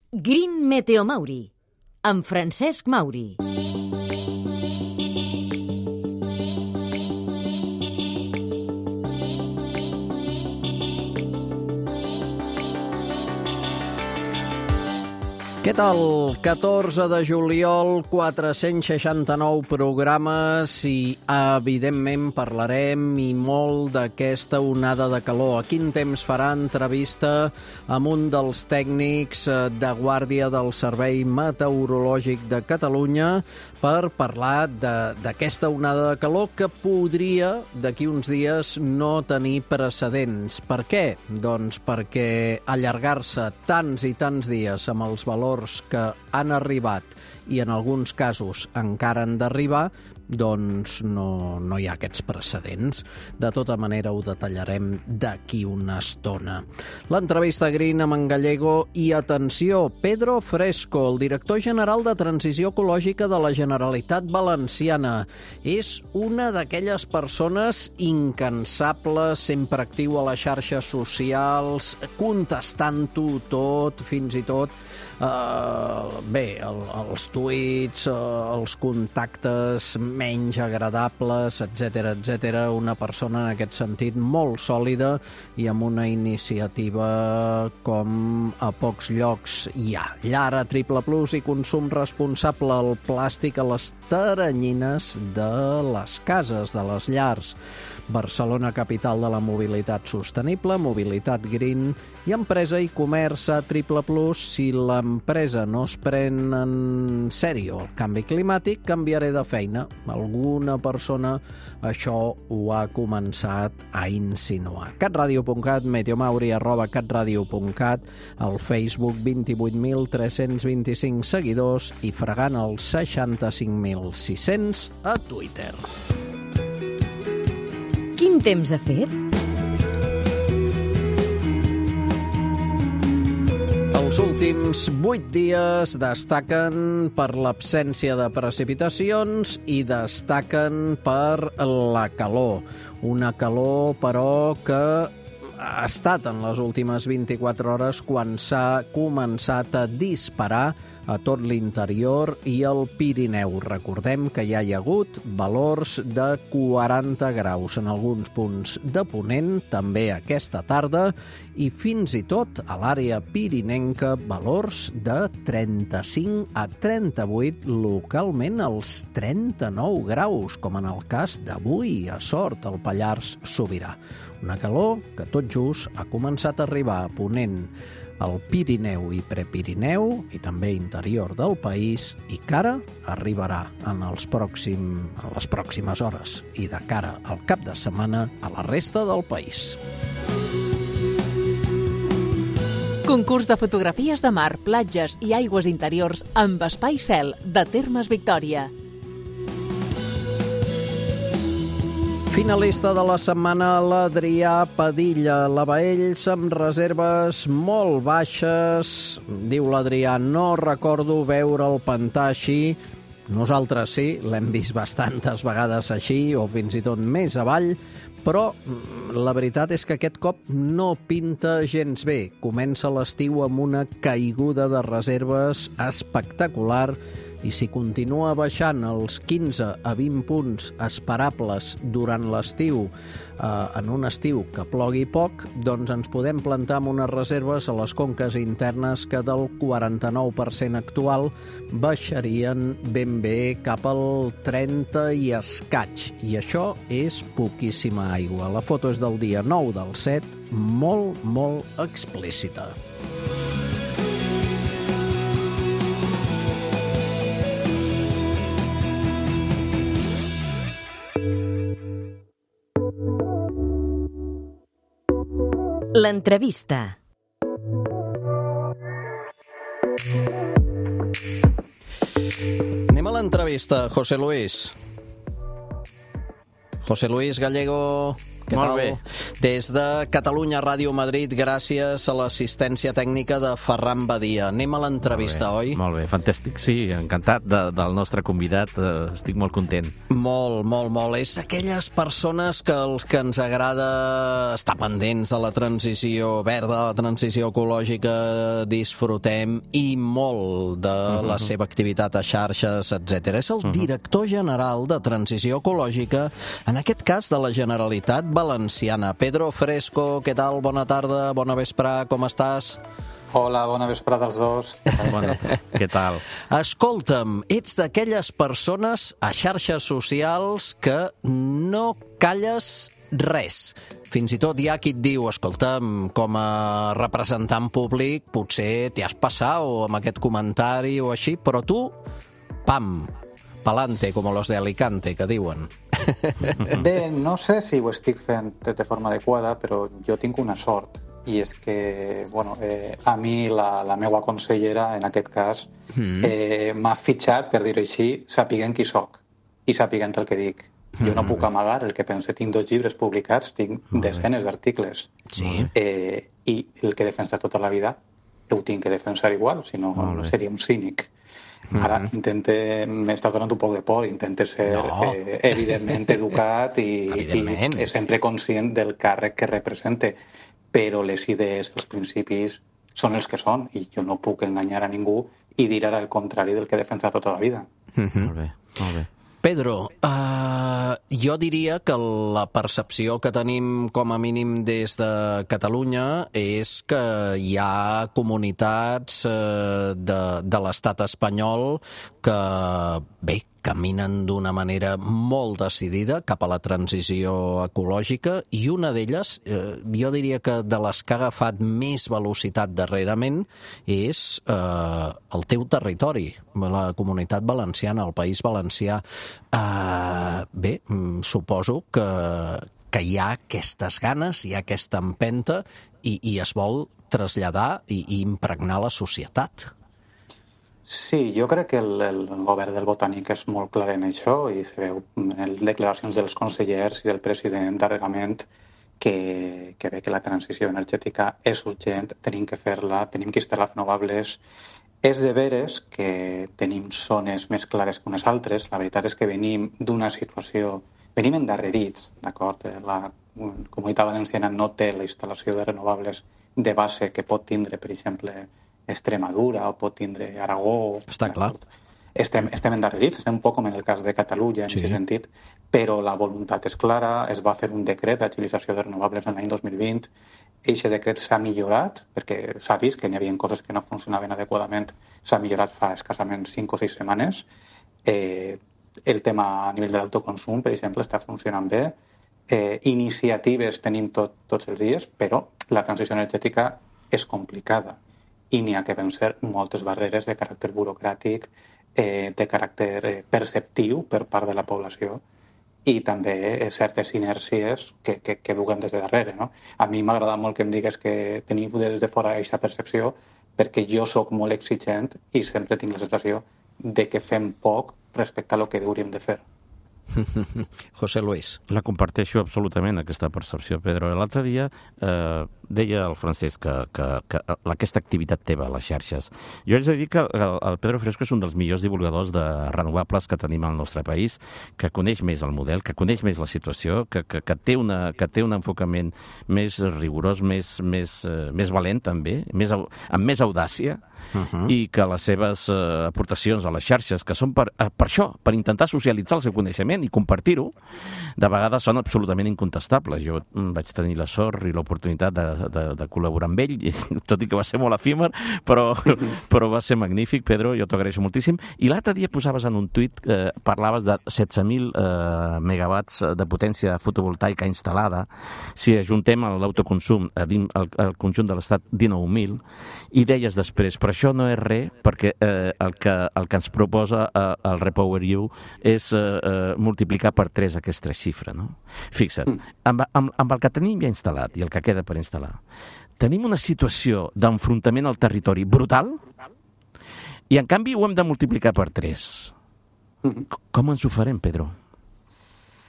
Green Meteo Mauri, amb Francesc Mauri. Què tal? 14 de juliol, 469 programes i, evidentment, parlarem i molt d'aquesta onada de calor. A quin temps farà entrevista amb un dels tècnics de guàrdia del Servei Meteorològic de Catalunya per parlar d'aquesta onada de calor que podria, d'aquí uns dies, no tenir precedents. Per què? Doncs perquè allargar-se tants i tants dies amb els valors que han arribat i en alguns casos encara han d'arribar, doncs no hi ha aquests precedents. De tota manera ho detallarem d'aquí una estona. L'entrevista Green amb en Gallego i, atenció, Pedro Fresco, el director general de Transició Ecològica de la Generalitat Valenciana. És una d'aquelles persones incansables, sempre actiu a les xarxes socials, contestant-ho tot, fins i tot els tuits, els contactes menys agradables, etc. Una persona en aquest sentit molt sòlida i amb una iniciativa com a pocs llocs hi ha. Llar Triple Plus i consum responsable, el plàstic a les teranyines de les cases, de les llars. Barcelona, capital de la mobilitat sostenible, mobilitat green i empresa i comerç a Triple Plus. Si l'empresa no es pren en sèrio el canvi climàtic, canviaré de feina. Alguna persona això ho ha començat a insinuar. catradio.cat, meteomauri@catradio.cat, al Facebook 28.325 seguidors i fregant els 65.600 a Twitter. Quin temps ha fet? Els últims 8 dies destaquen per l'absència de precipitacions i destaquen per la calor. Una calor, però, que ha estat en les últimes 24 hores quan s'ha començat a disparar a tot l'interior i el Pirineu. Recordem que ja hi ha hagut valors de 40 graus en alguns punts de Ponent, també aquesta tarda, i fins i tot a l'àrea pirinenca valors de 35 a 38, localment als 39 graus, com en el cas d'avui a Sort, al Pallars Sobirà. Una calor que tot just ha començat a arribar a Ponent, al Pirineu i Prepirineu i també interior del país i que ara arribarà en les pròximes hores i de cara al cap de setmana a la resta del país. Concurs de fotografies de mar, platges i aigües interiors amb espai cel de Termes Victòria. Finalista de la setmana, l'Adrià Padilla. La Baells amb reserves molt baixes. Diu l'Adrià, no recordo veure el pantà així. Nosaltres sí, l'hem vist bastantes vegades així, o fins i tot més avall, però la veritat és que aquest cop no pinta gens bé. Comença l'estiu amb una caiguda de reserves espectacular i si continua baixant els 15 a 20 punts esperables durant l'estiu, en un estiu que plogui poc, doncs ens podem plantar amb unes reserves a les conques internes que del 49% actual baixarien ben bé cap al 30 i escaig. I això és poquíssima aigua. La foto és del dia 9/7, molt, molt explícita. L'entrevista. Anem a l'entrevista, José Luis. José Luis Gallego, Què Molt tal? bé. Des de Catalunya Ràdio Madrid, gràcies a l'assistència tècnica de Ferran Badia. Anem a l'entrevista, oi? Molt bé, fantàstic. Sí, encantat del nostre convidat. Estic molt content. Molt. És aquelles persones que els que ens agrada estar pendents de la transició verda, la transició ecològica, disfrutem i molt de la seva activitat a xarxes, etc. És el director general de Transició Ecològica, en aquest cas de la Generalitat Valenciana. Pedro Fresco, què tal? Bona tarda, bona vesprà, com estàs? Hola, bona vesprada als dos. Bueno, què tal? Escolta'm, ets d'aquelles persones a xarxes socials que no calles res. Fins i tot hi ha qui et diu, escolta'm, com a representant públic, potser t'hi has passat o amb aquest comentari o així, però tu, pam, pa'lante, com los de Alicante, que diuen. Bé, no sé si ho estic fent de forma adequada, però jo tinc una sort, i és que, bueno, a mi la meva consellera, en aquest cas, m'ha fitxat, per dir-ho així, sapiguent qui soc i sapiguent el que dic. Jo no puc amagar el que pense. Tinc 2 llibres publicats, tinc desenes d'articles. Sí. I el que he defensat tota la vida ho tinc que defensar igual, si no seria un cínic. Ara m'estàs donant un poc de por, intento ser evidentment educat i sempre conscient del càrrec que represente, però les idees, els principis són els que són i jo no puc enganyar a ningú i dir ara el contrari del que he defensat tota la vida. Molt bé. Pedro, jo diria que la percepció que tenim com a mínim des de Catalunya és que hi ha comunitats de l'estat espanyol que, bé, caminen d'una manera molt decidida cap a la transició ecològica i una d'elles, jo diria que de les que ha agafat més velocitat darrerament, és el teu territori, la Comunitat Valenciana, el País Valencià. Bé, suposo que hi ha aquestes ganes, hi ha aquesta empenta i es vol traslladar i impregnar la societat. Sí, jo crec que el govern del Botànic és molt clar en això i se veu en declaracions dels consellers i del president darrerament que ve que la transició energètica és urgent, tenim que fer-la, tenim que instal·lar renovables. És de veres que tenim zones més clares que unes altres. La veritat és que venim d'una situació... Venim endarrerits, d'acord? La Comunitat Valenciana no té la instal·lació de renovables de base que pot tindre, per exemple, Extremadura o pot tindre Aragó. Està clar. Estem endarrerits, estem un poc com en el cas de Catalunya en aquest sentit, però la voluntat és clara, es va fer un decret d'agilització de renovables l'any 2020, aquest decret s'ha millorat, perquè s'ha vist que n'hi havia coses que no funcionaven adequadament, s'ha millorat fa escassament 5 o 6 setmanes. El tema a nivell de l'autoconsum, per exemple, està funcionant bé. Iniciatives tenim tots els dies, però la transició energètica és complicada i n'hi ha que vencer moltes barreres de caràcter burocràtic, de caràcter perceptiu per part de la població i també certes inèrcies que duguem des de darrere. No? A mi m'agrada molt que em digues que teniu des de fora aquesta percepció perquè jo sóc molt exigent i sempre tinc la sensació de que fem poc respecte a lo que hauríem de fer. José Luis. La comparteixo absolutament, aquesta percepció, Pedro. L'altre dia deia el Francesc que aquesta activitat teva a les xarxes. Jo haig de dir que el Pedro Fresco és un dels millors divulgadors de renovables que tenim al nostre país, que coneix més el model, que coneix més la situació, que té un enfocament més rigorós, més valent també, amb més audàcia, i que les seves aportacions a les xarxes, que són per això, per intentar socialitzar el seu coneixement i compartir-ho, de vegades són absolutament incontestables. Jo vaig tenir la sort i l'oportunitat de col·laborar amb ell, tot i que va ser molt efímer, però va ser magnífic, Pedro, jo t'ho agraeixo moltíssim. I l'altre dia posaves en un tuit, parlaves de 16.000 megawatts de potència fotovoltaica instal·lada, si ajuntem l'autoconsum al conjunt de l'Estat 19.000, i deies després, però això no és res, perquè el que ens proposa el REPowerEU és multiplicar per 3 aquesta xifra, no? Fixa't, amb el que tenim ja instal·lat i el que queda per instal·lar, tenim una situació d'enfrontament al territori brutal i, en canvi, ho hem de multiplicar per 3. Com ens ho farem, Pedro?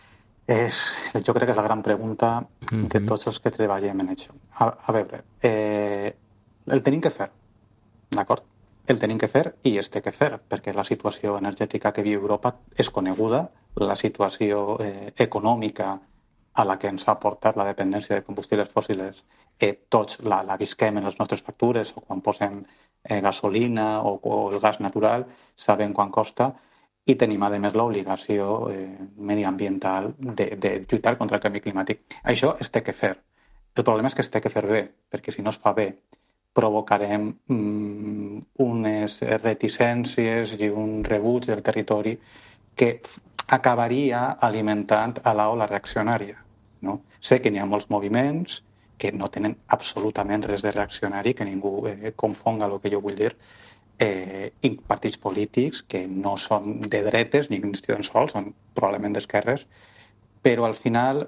Jo crec que és la gran pregunta de tots els que treballem en això. A veure, el tenim que fer, d'acord? El tenim que fer i es té que fer, perquè la situació energètica que viu Europa és coneguda, la situació econòmica a la que ens ha portat la dependència de combustibles fòssils, tots la visquem en les nostres factures, o quan posem gasolina o el gas natural, sabem quan costa, i tenim, a més, l'obligació mediambiental de lluitar contra el canvi climàtic. Això es té que fer. El problema és que es té que fer bé, perquè si no es fa bé, provocarem unes reticències i un rebuig del territori que acabaria alimentant a l'ola reaccionària. No? Sé que n'hi ha molts moviments que no tenen absolutament res de reaccionari, que ningú confonga el que jo vull dir, i partits polítics que no són de dretes ni tan sols, són probablement d'esquerres, però al final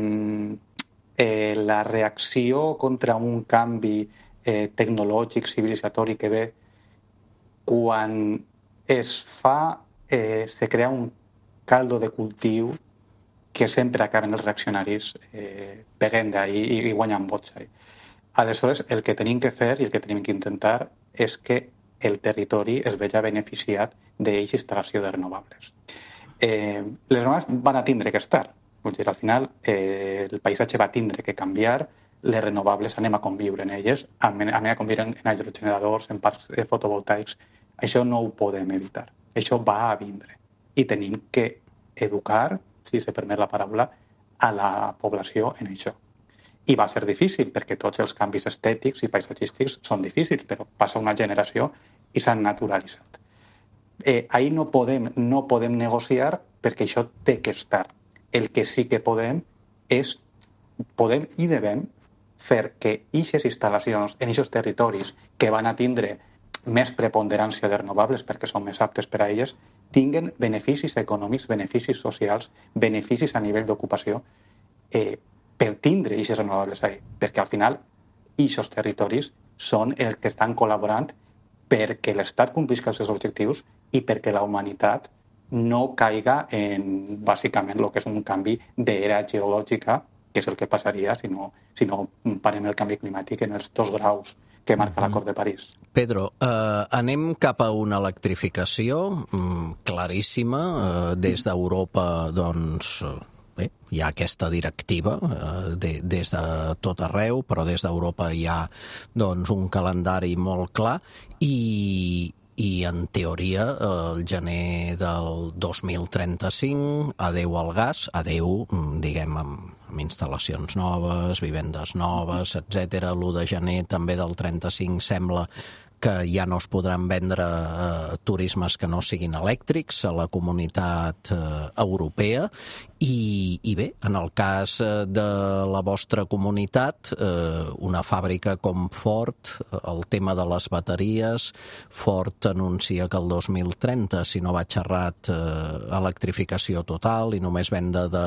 la reacció contra un canvi tecnològic, civilitzatori que ve, quan es fa, se crea un caldo de cultiu que sempre acaben els reaccionaris pegant d'ahí i guanyant vots ahí. Aleshores, el que tenim que fer i el que tenim que intentar és que el territori es veja beneficiat d'aquesta instal·lació de renovables. Les renovables van a tindre que estar. Vull dir, al final, el paisatge va tindre que canviar, les renovables anem a conviure en elles, anem a conviure en aerogeneradors, en parcs fotovoltaics. Això no ho podem evitar. Això va a vindre. I tenim que educar, si se permet la paraula, a la població en això. I va ser difícil, perquè tots els canvis estètics i paisatgístics són difícils, però passa una generació i s'han naturalitzat. Ahí no podem negociar perquè això té que estar. El que sí que podem i devem fer que aquestes instal·lacions en aquests territoris que van a tindre més preponderància de renovables perquè són més aptes per a elles, tinguen beneficis econòmics, beneficis socials, beneficis a nivell d'ocupació per tindre aquestes renovables ahí. Perquè al final aquests territoris són els que estan col·laborant perquè l'Estat complisca els seus objectius i perquè la humanitat no caiga en, bàsicament, el que és un canvi d'era geològica, que és el que passaria si no parem el canvi climàtic en els 2 graus que marca l'Acord de París. Pedro, anem cap a una electrificació claríssima. Des d'Europa, doncs, bé, hi ha aquesta directiva des de tot arreu, però des d'Europa hi ha doncs, un calendari molt clar i en teoria el gener del 2035 adeu al gas, adeu, diguem, amb instal·lacions noves, vivendes noves, etc. L'1 de gener també del 35 sembla que ja no es podran vendre turismes que no siguin elèctrics a la comunitat europea i bé, en el cas de la vostra comunitat, una fàbrica com Ford, el tema de les bateries, Ford anuncia que el 2030, si no vaig errat, electrificació total i només venda de...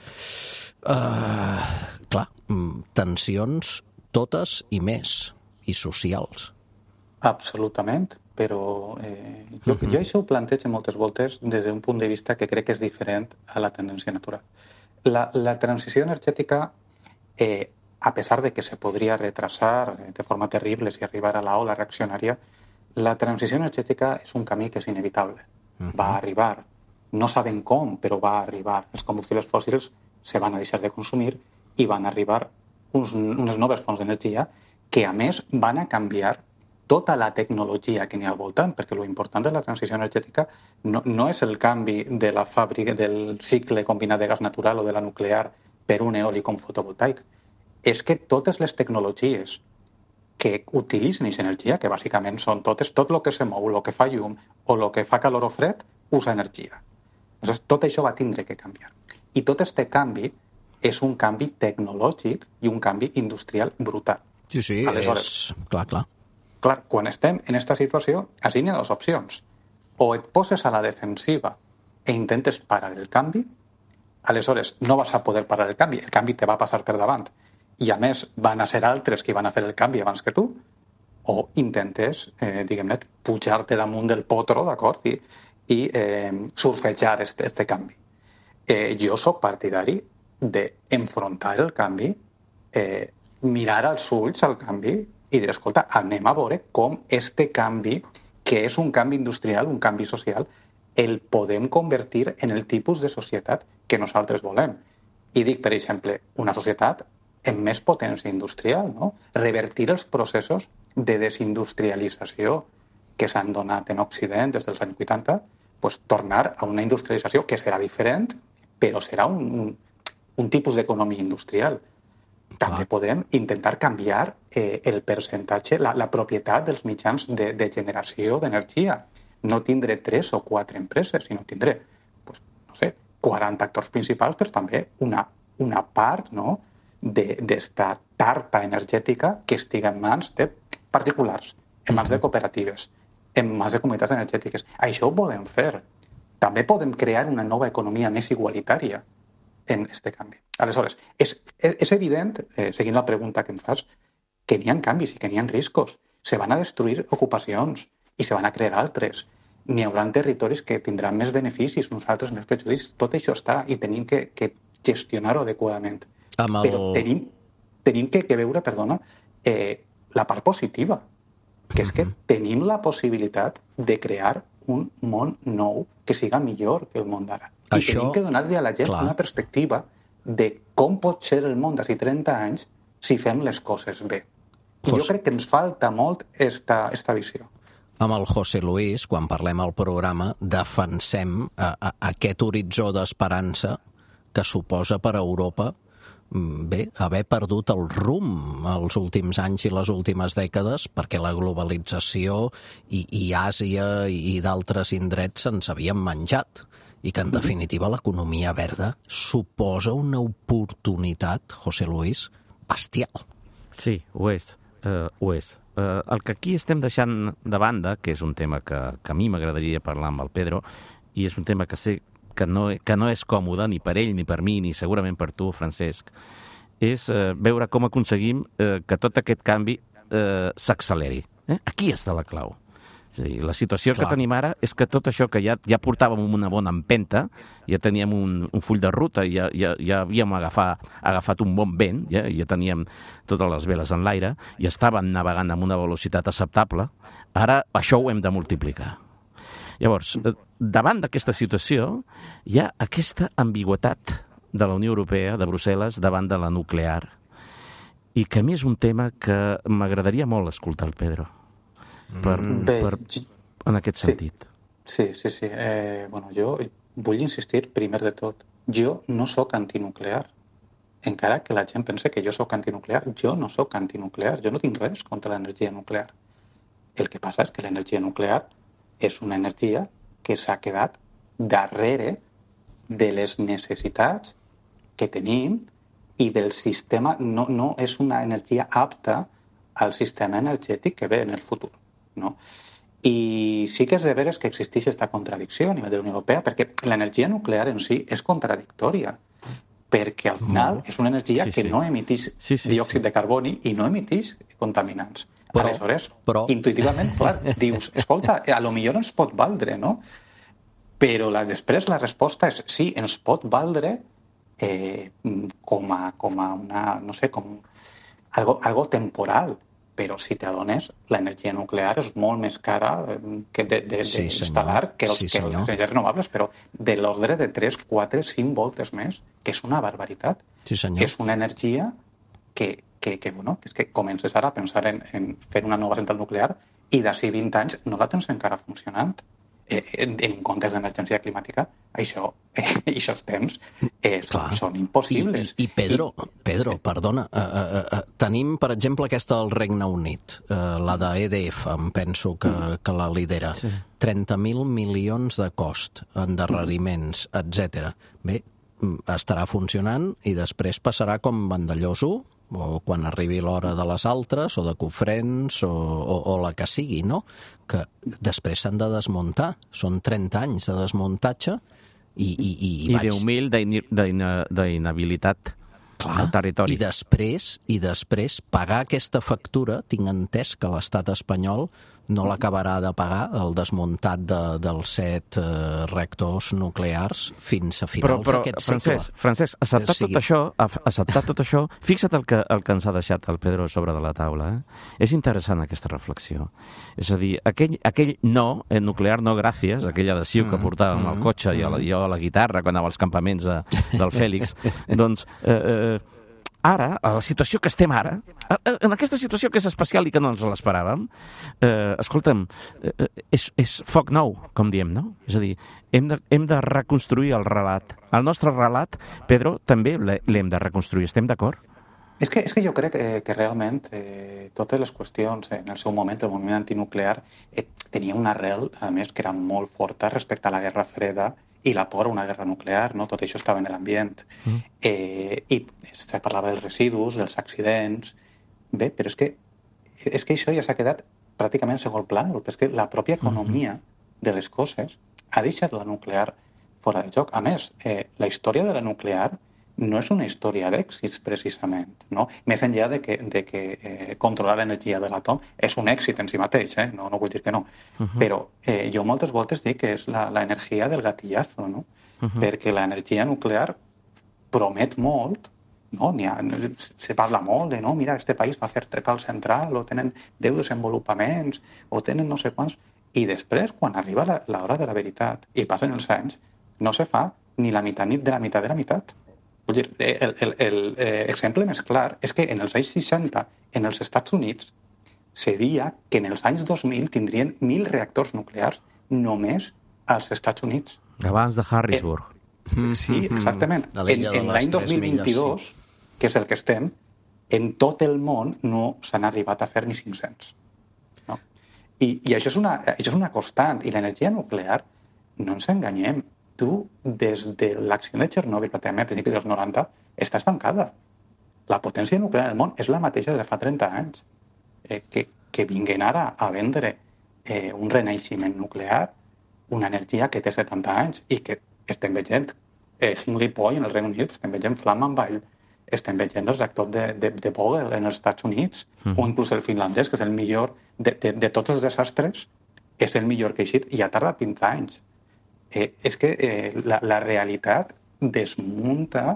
clar, tensions totes i més, i socials. Absolutament, però jo això ho plantejo moltes voltes des d'un punt de vista que crec que és diferent a la tendència natural. La transició energètica, a pesar de que se podria retrasar de forma terrible si arribar a la ola reaccionària, la transició energètica és un camí que és inevitable. Va arribar. No sabem com, però va arribar. Els combustibles fòssils se van a deixar de consumir i van arribar unes noves fonts d'energia que, a més, van a canviar tota la tecnologia que n'hi ha al voltant, perquè l'important de la transició energètica no és el canvi de la fàbrica del cicle combinat de gas natural o de la nuclear per un eòlic com fotovoltaic. És que totes les tecnologies que utilitzen aquesta energia, que bàsicament són totes, tot el que se mou, el que fa llum o el que fa calor o fred, usa energia. Llavors, tot això va tindre que canviar. I tot aquest canvi és un canvi tecnològic i un canvi industrial brutal. Sí, aleshores, és... Clar. Clar, quan estem en aquesta situació, així n'hi ha 2 opcions. O et poses a la defensiva e intentes parar el canvi, aleshores no vas a poder parar el canvi te va passar per davant. I a més van a ser altres que van a fer el canvi abans que tu, o intentes, diguem-ne, pujar-te damunt del potro, d'acord? I surfejar este canvi. Jo sóc partidari d'enfrontar el canvi, mirar als ulls al canvi i dir, escolta, anem a veure com este canvi, que és un canvi industrial, un canvi social, el podem convertir en el tipus de societat que nosaltres volem. I dic, per exemple, una societat amb més potència industrial, no? Revertir els processos de desindustrialització que s'han donat en Occident des dels anys 80, pues, tornar a una industrialització que serà diferent, però serà un tipus d'economia industrial. També podem intentar canviar el percentatge, la propietat dels mitjans de generació d'energia. No tindré 3 o 4 empreses, sinó tindré, pues, no sé, 40 actors principals, però també una part, no, d'esta tarta energètica que estigui en mans de particulars, en mans de cooperatives, en mans de comunitats energètiques. Això ho podem fer. També podem crear una nova economia més igualitària en aquest canvi. Aleshores, és evident, seguint la pregunta que em fas, que n'hi ha canvis i que n'hi ha riscos. Se van a destruir ocupacions i se van a crear altres. N'hi haurà territoris que tindran més beneficis, uns altres més prejudicis. Tot això està i tenim que gestionar-ho adequadament. Però tenim que veure, la part positiva, que és que tenim la possibilitat de crear un món nou que siga millor que el món d'ara. I tenim que donar-li a la gent una perspectiva de com pot ser el món d'ací 30 anys si fem les coses bé. I jo crec que ens falta molt esta visió. Amb el José Luis, quan parlem al programa, defensem aquest horitzó d'esperança que suposa per a Europa haver perdut el rumb els últims anys i les últimes dècades perquè la globalització i Àsia i d'altres indrets se'ns havien menjat i que, en definitiva, l'economia verda suposa una oportunitat, José Luis, bestial. Sí, ho és. El que aquí estem deixant de banda, que és un tema que a mi m'agradaria parlar amb el Pedro, i és un tema que sé que no és còmode ni per ell, ni per mi, ni segurament per tu, Francesc, és veure com aconseguim que tot aquest canvi s'acceleri. Aquí està la clau. És a dir, la situació que tenim ara és que tot això que ja portàvem una bona empenta, ja teníem un full de ruta, ja havíem agafat un bon vent, ja teníem totes les veles en l'aire, i estàvem navegant amb una velocitat acceptable, ara això ho hem de multiplicar. Llavors, davant d'aquesta situació, hi ha aquesta ambigüitat de la Unió Europea, de Brussel·les, davant de la nuclear, i que a mi és un tema que m'agradaria molt escoltar el Pedro, en aquest sentit. Sí. Jo vull insistir, primer de tot, jo no sóc antinuclear. Encara que la gent pense que jo sóc antinuclear, jo no sóc antinuclear, jo no tinc res contra l'energia nuclear. El que passa és que l'energia nuclear és una energia que s'ha quedat darrere de les necessitats que tenim i del sistema, no és una energia apta al sistema energètic que ve en el futur. No? I sí que és de veres que existeix aquesta contradicció a nivell de la Unió Europea, perquè l'energia nuclear en si és contradictòria, perquè al final és una energia que no emiteix diòxid de carboni i no emiteix contaminants. Aleshores, intuïtivament, clar, dius, escolta, a lo millor ens pot valdre, no? Però després la resposta és sí, ens pot valdre com a una, no sé, com algo temporal, però si t'adones, l'energia nuclear és molt més cara d'instal·lar que les energies renovables, però de l'ordre de 3, 4, 5 voltes més, que és una barbaritat. És una energia que comences ara a pensar en fer una nova central nuclear i d'ací 20 anys no la tens encara funcionant. En un context d'emergència climàtica, aquests temps són impossibles. I Pedro, perdona, tenim, per exemple, aquesta del Regne Unit, la d'EDF, em penso que la lidera. 30.000 milions de cost, endarreriments, etc. Bé, estarà funcionant i després passarà com Vandellós 1, o quan arribi l'hora de les altres, o de Cofrents, o la que sigui, no? Que després s'han de desmuntar. Són 30 anys de desmuntatge i 10.000 d'inhabilitat al territori. I després pagar aquesta factura, tinc entès que l'estat espanyol no l'acabarà de pagar el desmuntat dels 7 reactors nuclears fins a finals d'aquest segle. Francesc, acceptat tot això, fixa't el que ens ha deixat el Pedro sobre de la taula. És interessant aquesta reflexió. És a dir, aquell no, nuclear no gràcies, aquell adhesiu que portàvem al cotxe i jo a la guitarra quan anava als campaments del Fèlix, doncs... Ara, a la situació que estem ara, en aquesta situació que és especial i que no ens l'esperàvem, escolta'm, és foc nou, com diem, no? És a dir, hem de reconstruir el relat. El nostre relat, Pedro, també l'hem de reconstruir. Estem d'acord? És que jo crec que realment totes les qüestions, en el seu moment, el moviment antinuclear tenia una arrel, a més, que era molt forta respecte a la Guerra Freda i la por a una guerra nuclear, no? Tot això estava en l'ambient. I se parlava dels residus, dels accidents... Bé, però és que això ja s'ha quedat pràcticament en segon pla, perquè és que la pròpia economia de les coses ha deixat la nuclear fora de joc. A més, la història de la nuclear no és una història d'èxits, precisament, no? Més enllà de que controlar l'energia de l'àtom és un èxit en si mateix, no vull dir que no. Però jo moltes voltes dic que és l'energia del gatillazo, no? Perquè l'energia nuclear promet molt, no? Se parla molt de, no, mira, este país va fer tal central, o tenen 10 desenvolupaments, o tenen no sé quants, i després, quan arriba l'hora de la veritat, i passen els anys, no se fa ni la meitat ni de la meitat de la meitat. Vull dir, l'exemple més clar és que en els anys 60, en els Estats Units, se deia que en els anys 2000 tindrien 1.000 reactors nuclears només als Estats Units. Abans de Harrisburg. Sí, exactament. En l'any 2022, que és el que estem, en tot el món no s'han arribat a fer ni 500. No? I això és una constant. I l'energia nuclear, no ens enganyem, tu, des de l'accident de Chernobyl, pràcticament a principis dels 90, està estancada. La potència nuclear del món és la mateixa de fa 30 anys. Que vinguen ara a vendre un renaixement nuclear, una energia que té 70 anys i que estem veient Hinkley Point en el Regne Unit, estem veient Flamanville, estem veient el reactor de Vogtle en els Estats Units, o inclús el finlandès, que és el millor de tots els desastres, és el millor que ha eixit i ha tardat 20 anys. És que la realitat desmunta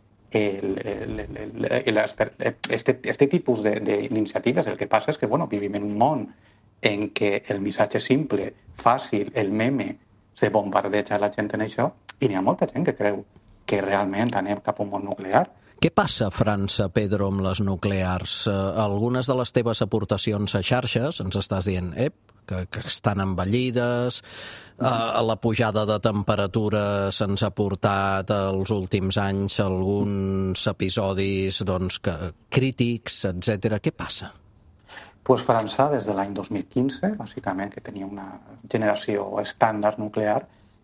este tipus d'iniciatives. El que passa és que vivim en un món en què el missatge simple, fàcil, el meme, se bombardeja la gent en això, i n'hi ha molta gent que creu que realment anem cap a un món nuclear. Què passa a França, Pedro, amb les nuclears? Algunes de les teves aportacions a xarxes ens estàs dient, que estan envellides, la pujada de temperatura se'ns ha portat els últims anys alguns episodis crítics, etc. Què passa? Pues França, des de l'any 2015, bàsicament, que tenia una generació estàndard nuclear,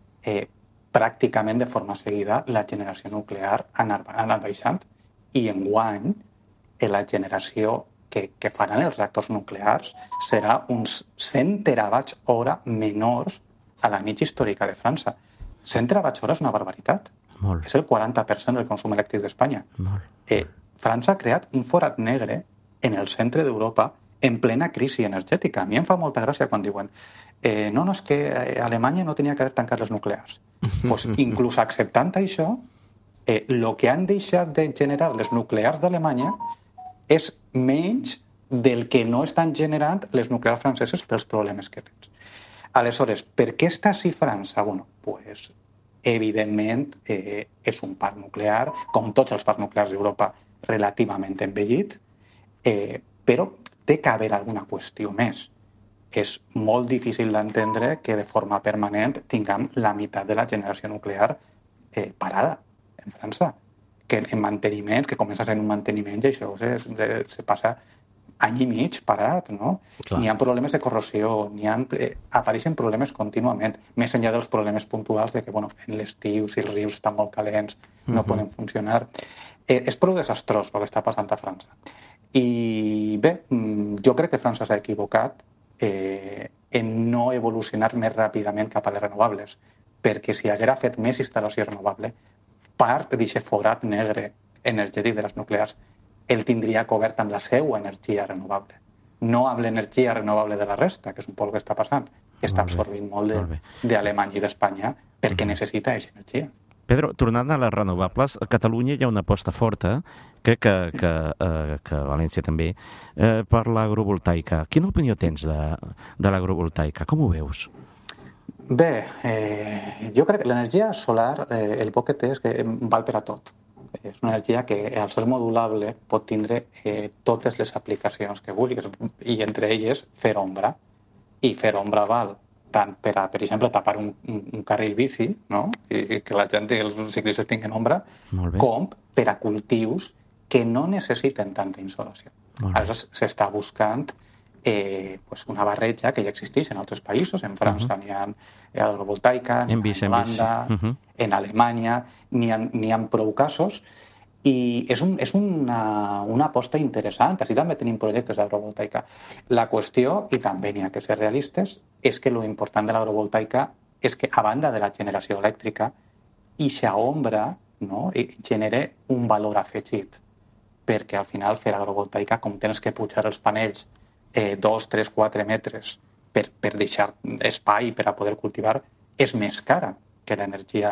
pràcticament de forma seguida la generació nuclear ha anat baixant, i enguany la generació que faran els reactors nuclears serà uns 100 terawatts hora menors a la mitja històrica de França. 100 terawatts hora és una barbaritat. Molt. És el 40% del consum elèctric d'Espanya. França ha creat un forat negre en el centre d'Europa en plena crisi energètica. A mi em fa molta gràcia quan diuen no, és que Alemanya no tenia que haver tancat les nuclears. Pues, inclús acceptant això, el que han deixat de generar les nuclears d'Alemanya és menys del que no estan generant les nuclears franceses pels problemes que tens. Aleshores, per què està així França? Pues, evidentment, és un parc nuclear, com tots els parcs nuclears d'Europa, relativament envellit, però té que haver alguna qüestió més. És molt difícil d'entendre que de forma permanent tinguem la meitat de la generació nuclear parada en França. Que en manteniment, que comença sent un manteniment i això se passa any i mig parat, no? N'hi ha problemes de corrosió, apareixen problemes contínuament, més enllà dels problemes puntuals de que en l'estiu, si els rius estan molt calents, no poden funcionar. És prou desastrós el que està passant a França. I bé, jo crec que França s'ha equivocat en no evolucionar més ràpidament cap a les renovables, perquè si haguera fet més instal·lació renovable, part d'aquest forat negre energètic de les nuclears el tindria cobert amb la seva energia renovable. no amb l'energia renovable de la resta, que és un poc el que està passant, que està absorbint molt d'Alemanya i d'Espanya perquè necessita aquesta energia. Pedro, tornant a les renovables, a Catalunya hi ha una aposta forta, crec que a València també, per l'agrovoltaica. Quina opinió tens de l'agrovoltaica? Com ho veus? Bé, jo crec que l'energia solar, el poc que té és que val per a tot. És una energia que, al ser modulable, pot tindre totes les aplicacions que vulguis, i entre elles fer ombra. I fer ombra val tant per exemple, tapar un carril bici, no? I que la gent, els ciclistes tinguin ombra, com per a cultius que no necessiten tanta insolació. Aleshores, s'està buscant una barreja que ja existeix en altres països. En França n'hi ha agrovoltaica, en Holanda, en Alemanya, n'hi ha prou casos, i és una aposta interessant. Així també tenim projectes d'agrovoltaica. La qüestió, i també n'hi ha que ser realistes, és que l'important de l'agrovoltaica és que, a banda de la generació elèctrica, eixa ombra genera un valor afegit, perquè al final fer agrovoltaica, com tens que pujar els panells 2, 3, 4 metres per deixar espai per a poder cultivar, és més cara que l'energia,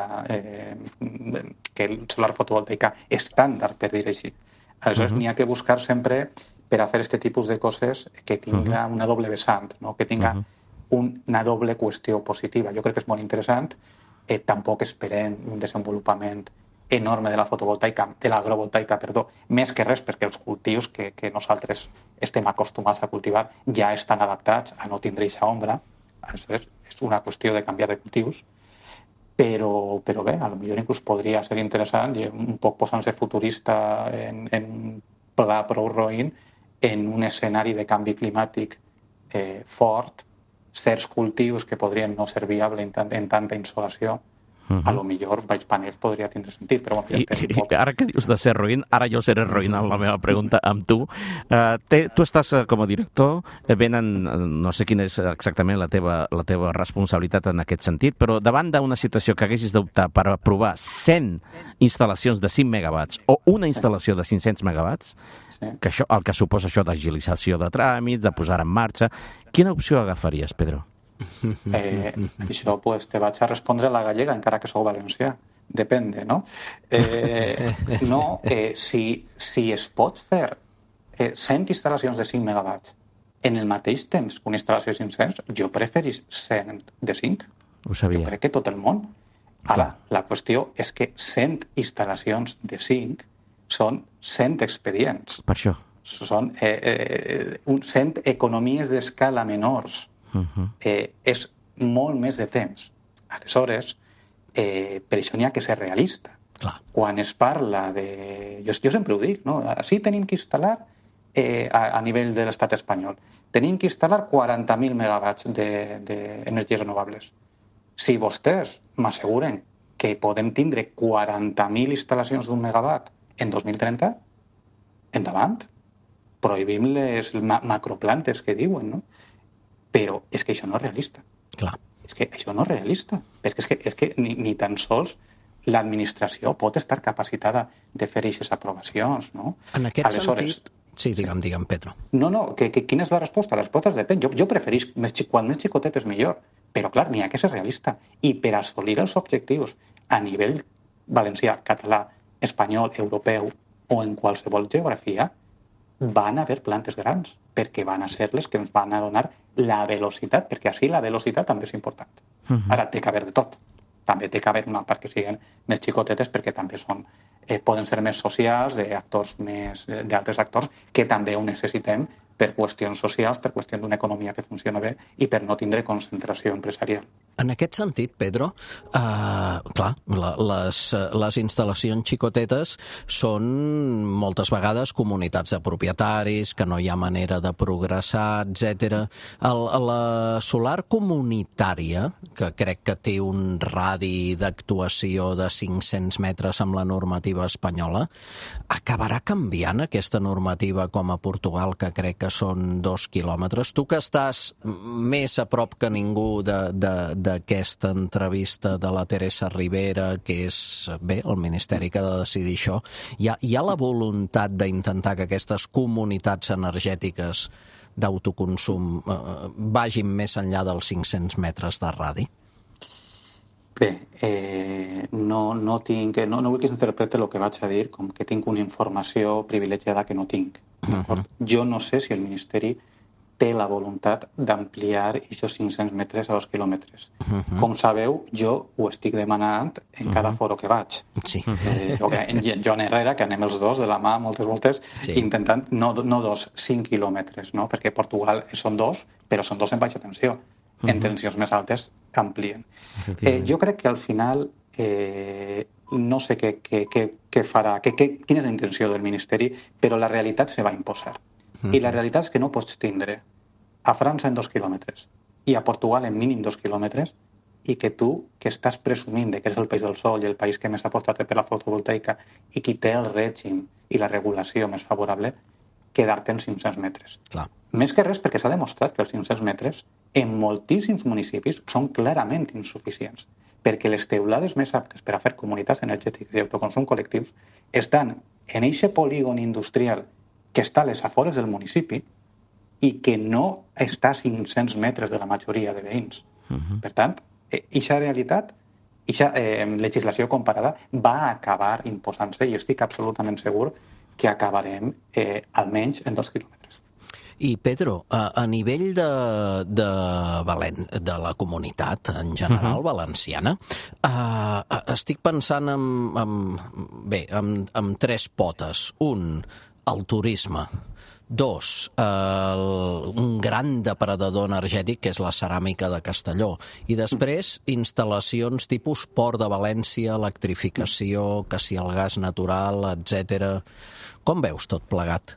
que el solar fotovoltaica estàndard, per dir així. Aleshores, n'hi ha que buscar sempre, per a fer aquest tipus de coses, que tinga una doble vessant, que tinga una doble qüestió positiva. Jo crec que és molt interessant. Tampoc esperem un desenvolupament enorme de la fotovoltaica, de l'agrovoltaica, més que res perquè els cultius que nosaltres estem acostumats a cultivar ja estan adaptats a no tindre aquesta ombra. Aleshores, és una qüestió de canviar de cultius, però bé, potser inclús podria ser interessant, i un poc posant-se futurista en un pla prou roïn, en un escenari de canvi climàtic fort, certs cultius que podrien no ser viables en tanta insolació, a lo millor baix panels podria tindre sentit, però ara que dius de ser roïn, ara jo seré roïn en la meva pregunta amb tu. Tu estàs com a director, no sé quina és exactament la teva responsabilitat en aquest sentit, però davant d'una situació que haguessis d'optar per aprovar 100 instal·lacions de 5 megawatts o una instal·lació de 500 megawatts, que el que suposa això d'agilització de tràmits, de posar en marxa, quina opció agafaries, Pedro? Això te vaig a respondre a la gallega, encara que sou valencià. Depende, no? Si es pot fer 100 instal·lacions de 5 megawatts en el mateix temps que una instal·lació de 500, jo preferís 100 de 5. Ho sabia. Jo crec que tot el món. Ara, la qüestió és que 100 instal·lacions de 5 són 100 expedients. Per això. Són 100 economies d'escala menors. És molt més de temps. Aleshores, per això n'hi ha que ser realista. Quan es parla de... Jo sempre ho dic, no? Així tenim que instal·lar a nivell de l'estat espanyol. Tenim que instal·lar 40.000 megawatts d'energies renovables. Si vostès m'asseguren que podem tindre 40.000 instal·lacions d'un megawatt en 2030, endavant. Prohibim les macroplantes que diuen, no? Però és que això no és realista. Clar. És que això no és realista. Perquè és que ni tan sols l'administració pot estar capacitada de fer aquestes aprovacions, no? En aquest sentit... Sí, digue'm, Pedro. No, quina és la resposta? La resposta depèn. Jo preferís, quan més xicotet és millor. Però, clar, n'hi ha que ser realista. I per assolir els objectius a nivell valencià, català, espanyol, europeu o en qualsevol geografia, van haver plantes grans, perquè van a ser les que ens van a donar la velocitat, perquè així la velocitat també és important. Ara té que haver de tot. També té que haver una part que siguin més xicotetes, perquè també poden ser més socials, d'altres actors, que també ho necessitem per qüestions socials, per qüestions d'una economia que funciona bé i per no tindre concentració empresarial. En aquest sentit, Pedro, clar, les instal·lacions xicotetes són moltes vegades comunitats de propietaris, que no hi ha manera de progressar, etc. La solar comunitària, que crec que té un radi d'actuació de 500 metres amb la normativa espanyola, acabarà canviant aquesta normativa com a Portugal, que crec que són 2 quilòmetres. Tu que estàs més a prop que ningú d'aquesta entrevista de la Teresa Ribera, que és el Ministeri que ha de decidir això, hi ha la voluntat d'intentar que aquestes comunitats energètiques d'autoconsum vagin més enllà dels 500 metres de radi? Bé, no vull que s'interpreti el que vaig a dir com que tinc una informació privilegiada que no tinc. Jo no sé si el Ministeri té la voluntat d'ampliar aquests 500 metres a 2 quilòmetres. Com sabeu, jo ho estic demanant en cada foro que vaig. Sí. En Joan Herrera, que anem els dos de la mà moltes voltes, intentant, no 5 quilòmetres, no? Perquè a Portugal són 2, però són 2 en baixa tensió. En tensions més altes amplien. Jo crec que al final no sé què farà, quina és la intenció del Ministeri, però la realitat se va imposar. I la realitat és que no pots tindre a França en 2 quilòmetres i a Portugal en mínim 2 quilòmetres i que tu, que estàs presumint que és el país del sol i el país que més ha apostat per la fotovoltaica i qui té el règim i la regulació més favorable, quedar-te en 500 metres. Clar. Més que res perquè s'ha demostrat que els 500 metres en moltíssims municipis són clarament insuficients, perquè les teulades més aptes per a fer comunitats energètiques i autoconsum col·lectius estan en aquest polígon industrial que està a les afores del municipi i que no està a 500 metres de la majoria de veïns. Per tant, aquesta realitat, aquesta legislació comparada va acabar imposant-se i estic absolutament segur que acabarem almenys en 2 quilòmetres. I Pedro, a nivell de la comunitat en general valenciana, estic pensant en 3 potes. Un, el turisme. 2, un gran depredador energètic, que és la ceràmica de Castelló. I després, instal·lacions tipus Port de València, electrificació, que si el gas natural, etc. Com veus tot plegat?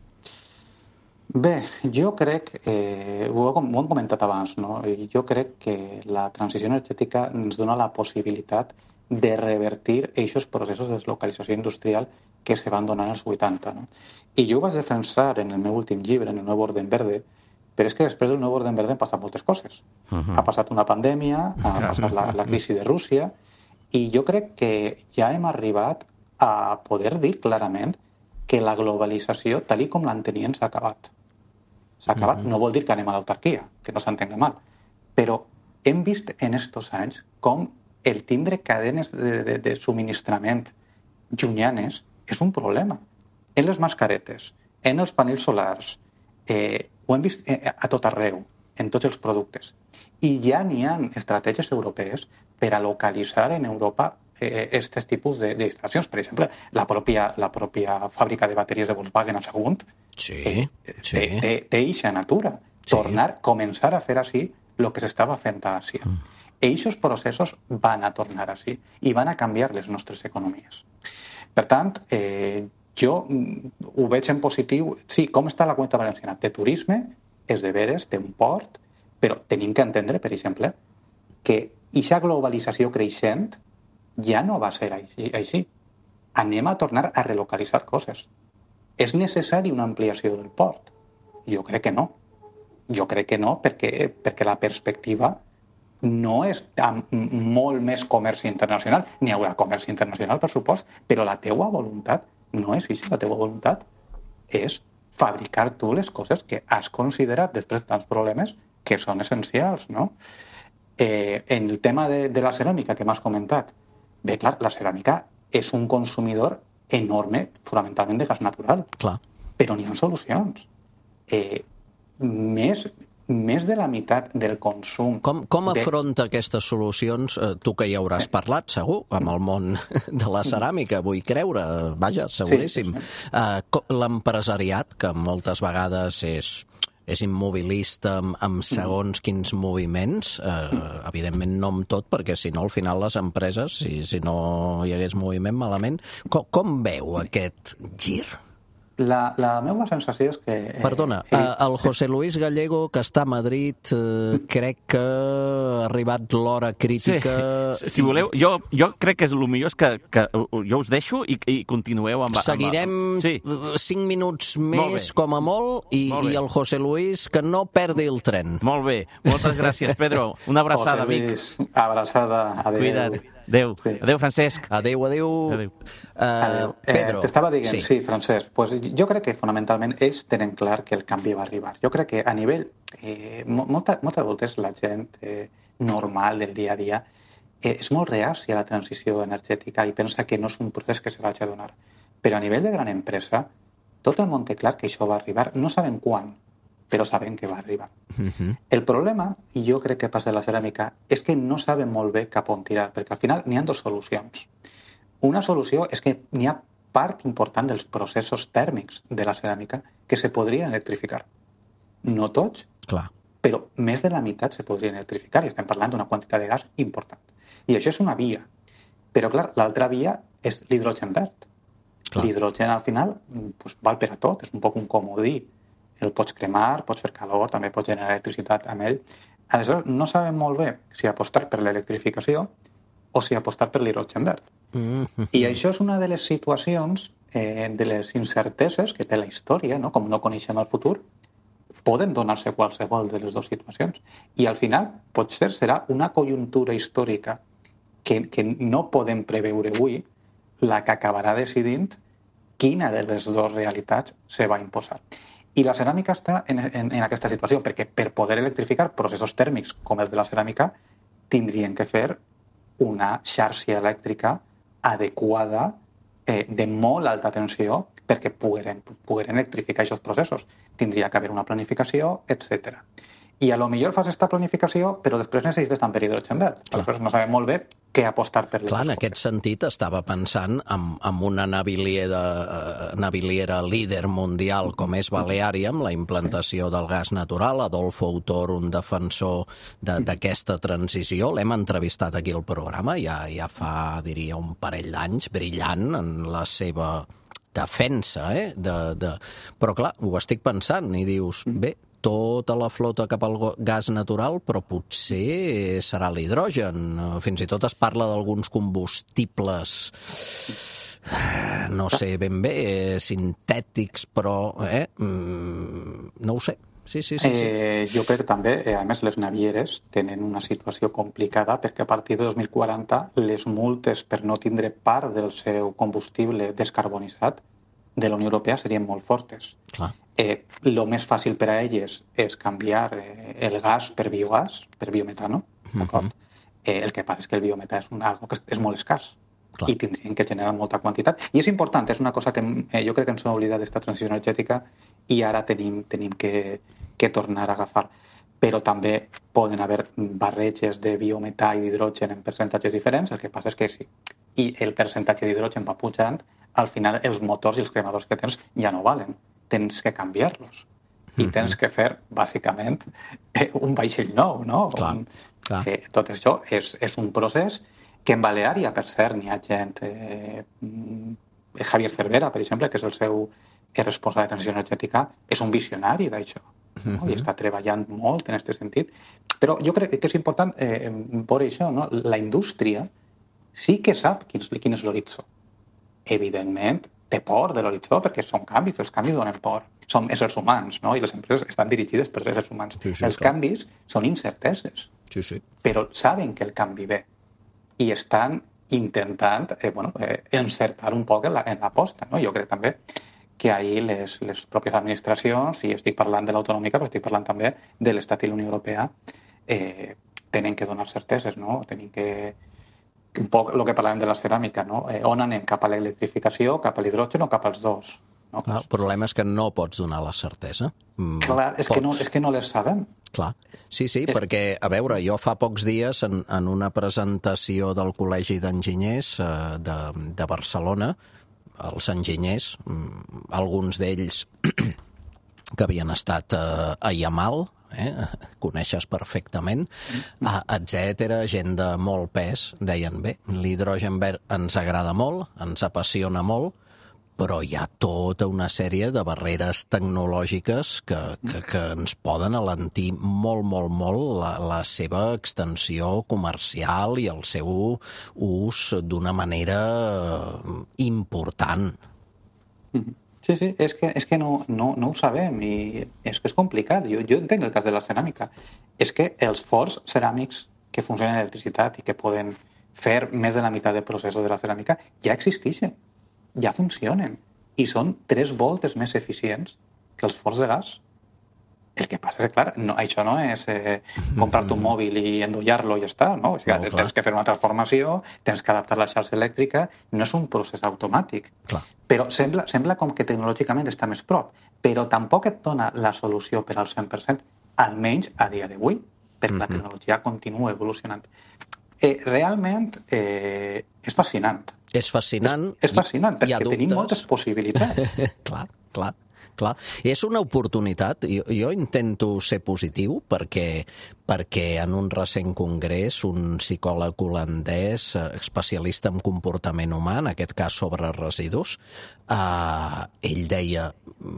Bé, jo crec, ho hem comentat abans, no? Jo crec que la transició energètica ens dona la possibilitat de revertir aquests processos de deslocalització industrial que se van donar als 80. No? I jo ho vaig defensar en el meu últim llibre, en el Nou Orden Verde, però és que després del Nou Orden Verde han passat moltes coses. Ha passat una pandèmia, ha passat la crisi de Rússia, i jo crec que ja hem arribat a poder dir clarament que la globalització, tal com l'entenien, s'ha acabat. S'ha acabat. No vol dir que anem a l'autarquia, que no s'entenga mal, però hem vist en estos anys com el tindre cadenes de subministrament llunyanes és un problema. En les mascaretes, en els panells solars, ho hem vist a tot arreu, en tots els productes. I ja n'hi ha estratègies europees per a localitzar en Europa aquests tipus d'instal·lacions. Per exemple, la pròpia fàbrica de bateries de Volkswagen a Sagunt té eixa natura. Començar a fer així el que s'estava fent a Àsia. Eixos processos van a tornar així i van a canviar les nostres economies. Per tant, jo ho veig en positiu. Sí, com està la Comunitat Valenciana? Té turisme, és de veres, té un port, però tenim que entendre, per exemple, que aquesta globalització creixent ja no va ser així. Anem a tornar a relocalitzar coses. És necessari una ampliació del port? Jo crec que no. Jo crec que no, perquè la perspectiva no és molt més comerç internacional. N'hi haurà comerç internacional, per supost, però la teua voluntat no és així. La teua voluntat és fabricar tu les coses que has considerat, després de tants problemes, que són essencials, no? En el tema de la ceràmica que m'has comentat, bé, clar, la ceràmica és un consumidor enorme, fonamentalment de gas natural. Clar. Però n'hi ha solucions. Més de la meitat del consum... Com afronta aquestes solucions, tu que ja hauràs parlat, segur, amb el món de la ceràmica, vull creure, vaja, seguríssim. L'empresariat, que moltes vegades és immobilista amb segons quins moviments, evidentment no amb tot, perquè si no al final les empreses, si no hi hagués moviment malament, com veu aquest gir? La meva sensació és que... Perdona, el José Luis Gallego, que està a Madrid, crec que ha arribat l'hora crítica... Sí. Si voleu, jo crec que el millor és que jo us deixo i continueu amb... Seguirem 5 minuts més, com a molt, i el José Luis, que no perdi el tren. Molt bé. Moltes gràcies, Pedro. Una abraçada, amic. Abraçada. Adéu. Cuida't. Adéu. Sí. Adéu, Francesc. Adéu. Adéu. Pedro. T'estava dient, sí. sí, Francesc, pues jo crec que fonamentalment ells tenen clar que el canvi va arribar. Jo crec que a nivell... moltes voltes la gent normal del dia a dia és molt reàcia a la transició energètica i pensa que no és un procés que se vagi a donar. Però a nivell de gran empresa, tot el món té clar que això va arribar. No sabem quan, però sabem que va arribar. El problema, i jo crec que passa a la ceràmica, és que no sabem molt bé cap on tirar, perquè al final n'hi ha dues solucions. Una solució és que n'hi ha part important dels processos tèrmics de la ceràmica que se podrien electrificar. No tots, Clar. però més de la meitat se podrien electrificar i estem parlant d'una quantitat de gas important. I això és una via. Però, clar, l'altra via és l'hidrogen verd. Clar. L'hidrogen, al final, pues, val per a tot. És un poc un comodí. El pots cremar, pots fer calor, també pots generar electricitat amb ell. Aleshores, no sabem molt bé si apostar per l'electrificació o si apostar per l'hidrogen verd. I això és una de les situacions, de les incerteses que té la història, no? Com no coneixem el futur, poden donar-se qualsevol de les dues situacions. I al final, potser serà una conjuntura històrica que no podem preveure avui, la que acabarà decidint quina de les dues realitats se va imposar. I la ceràmica està en aquesta situació, perquè per poder electrificar processos tèrmics com els de la ceràmica, tindrien que fer una xarxa elèctrica adequada, de molt alta tensió, perquè pogueren electrificar aquests processos. Tindria que haver una planificació, etc. I a lo millor fas aquesta planificació, però després necessites també hidrogen verd. Aleshores no sabem molt bé què apostar per les Clar, en coses. aquest sentit estava pensant en una naviliera líder mundial com és Baleària, amb la implantació del gas natural. Adolfo Autor, un defensor d'aquesta transició, l'hem entrevistat aquí al programa ja fa, diria, un parell d'anys, brillant en la seva defensa, però clar, ho estic pensant i dius, bé, tota la flota cap al gas natural, però potser serà l'hidrogen. Fins i tot es parla d'alguns combustibles, no sé ben bé, sintètics, però no ho sé. Sí. Jo crec que també, a més, les navieres tenen una situació complicada perquè a partir de 2040 les multes per no tindre part del seu combustible descarbonitzat de la Unió Europea serien molt fortes. Clar. Lo més fàcil per a elles és canviar el gas per biogàs, per biometano, d'acord? El que passa és que el biometà és algo que és molt escàs. Clar. I tindrien que generar molta quantitat. I és important, és una cosa que jo crec que ens hem oblidat d'esta transició energètica i ara tenim que tornar a agafar. Però també poden haver barreges de biometà i d'hidrogen en percentatges diferents. El que passa és que si el percentatge d'hidrogen va pujant, al final els motors i els cremadors que tens ja no valen. Tens que canviar-los. I tens que fer, bàsicament, un vaixell nou, no? Clar. Tot això és un procés que en Baleària, per cert, n'hi ha gent... Javier Cervera, per exemple, que és el seu responsable de transició energètica, és un visionari d'això. No? I està treballant molt en aquest sentit. Però jo crec que és important veure això, no? La indústria sí que sap quin és l'horitzó. Evidentment, té por de l'horitzó perquè són canvis, els canvis donen por. Som éssers humans, no? I les empreses estan dirigides per éssers humans. Sí, els canvis són incerteses, Sí. però saben que el canvi ve i estan intentant encertar un poc en l'aposta. No? Jo crec també que ahir les pròpies administracions, i estic parlant de l'autonòmica, però estic parlant també de l'Estat i la Unió Europea, tenen que donar certeses, no? Tenen que... Un poc el que parlàvem de la ceràmica, no? On anem? Cap a l'electrificació, cap a l'hidrogen o cap als dos? No? El problema és que no pots donar la certesa. Clar, és que no les sabem. Clar. Sí, perquè, a veure, jo fa pocs dies, en una presentació del Col·legi d'Enginyers de Barcelona, els enginyers, alguns d'ells que havien estat a Yamal, coneixes perfectament, etcètera, gent de molt pes, deien, bé, l'hidrogen verd ens agrada molt, ens apassiona molt, però hi ha tota una sèrie de barreres tecnològiques que ens poden alentir molt la seva extensió comercial i el seu ús d'una manera important. Sí, és que no ho sabem i és que és complicat. Jo entenc el cas de la ceràmica. És que els forns ceràmics que funcionen en electricitat i que poden fer més de la meitat de processos de la ceràmica, ja existeixen, ja funcionen, i són 3 voltes més eficients que els forns de gas. El que passa és que, clar, això no és comprar-te un mòbil i endollar-lo i ja està, no? O sigui, tens que fer una transformació, tens que adaptar la xarxa elèctrica, no és un procés automàtic. Clar. Però sembla com que tecnològicament està més prop, però tampoc et dona la solució per al 100%, almenys a dia d'avui, perquè la tecnologia continua evolucionant. Realment és fascinant. És fascinant. És fascinant, perquè tenim moltes possibilitats. Clar. És una oportunitat. Jo intento ser positiu perquè en un recent congrés un psicòleg holandès especialista en comportament humà, en aquest cas sobre residus, ell deia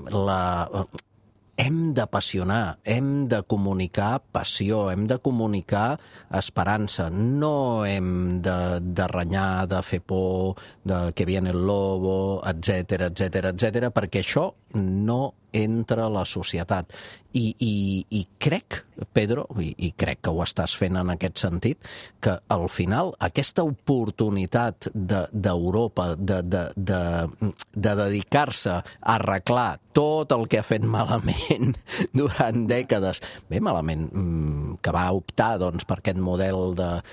hem d'apassionar, hem de comunicar passió, hem de comunicar esperança, no hem de renyar, de fer por, de que viene el lobo, etcètera, perquè això no entra a la societat. I crec, Pedro, i crec que ho estàs fent en aquest sentit, que al final aquesta oportunitat d'Europa de dedicar-se a arreglar tot el que ha fet malament durant dècades, bé malament, que va optar per aquest model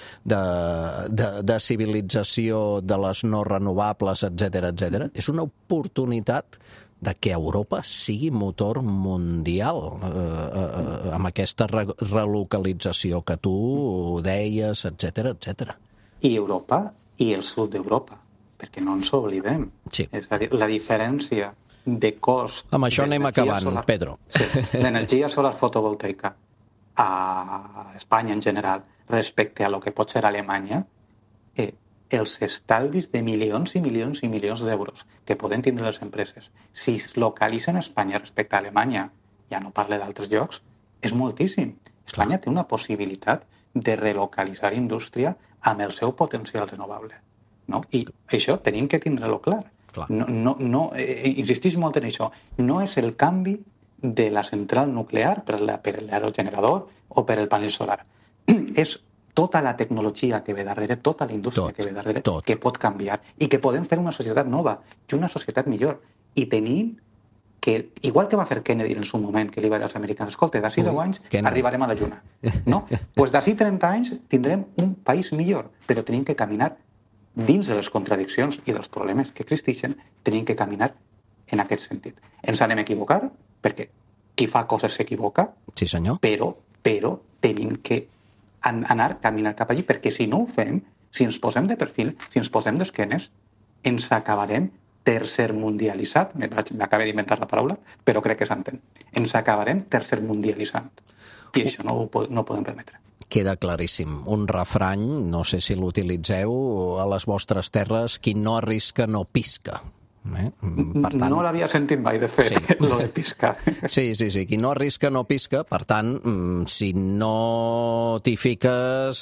de civilització de les no renovables, etcètera, és una oportunitat de que Europa sigui motor mundial amb aquesta relocalització que tu deies, etcètera. I Europa i el sud d'Europa, perquè no ens oblidem. Sí. És a dir, la diferència de cost... Amb això anem acabant, solar, Pedro. Sí, d'energia solar fotovoltaica a Espanya en general respecte a lo que pot ser Alemanya, els estalvis de milions i milions i milions d'euros que poden tindre les empreses, si es localitzen a Espanya respecte a Alemanya, ja no parle d'altres llocs, és moltíssim. Espanya té una possibilitat de relocalitzar indústria amb el seu potencial renovable. No? I això tenim que tindre-lo clar. Insistix molt en això. No és el canvi de la central nuclear per l'aerogenerador o per el panell solar. És tota la tecnologia que ve darrere, tota la indústria que ve darrere, que pot canviar i que podem fer una societat nova i una societat millor. I tenim que, igual que va fer Kennedy en el seu moment, que li va dir als americans, escolta, d'ací 10 anys arribarem a la Lluna. No? Pues d'ací 30 anys tindrem un país millor, però tenim que caminar dins de les contradiccions i dels problemes que existeixen, tenim que caminar en aquest sentit. Ens anem a equivocar, perquè qui fa coses s'equivoca, sí, senyor. Però tenim que anar, caminar cap allí, perquè si no ho fem, si ens posem de perfil, si ens posem d'esquenes, ens acabarem tercermundialitzat, m'acabé d'inventar la paraula, però crec que s'entén. Ens acabarem tercermundialitzant. I això no ho podem permetre. Queda claríssim. Un refrany, no sé si l'utilitzeu a les vostres terres, qui no arrisca no pisca. Per tant, no l'havia sentit mai, de fet, lo de piscar. Sí, qui no arrisca no pisca, per tant, si no t'hi fiques,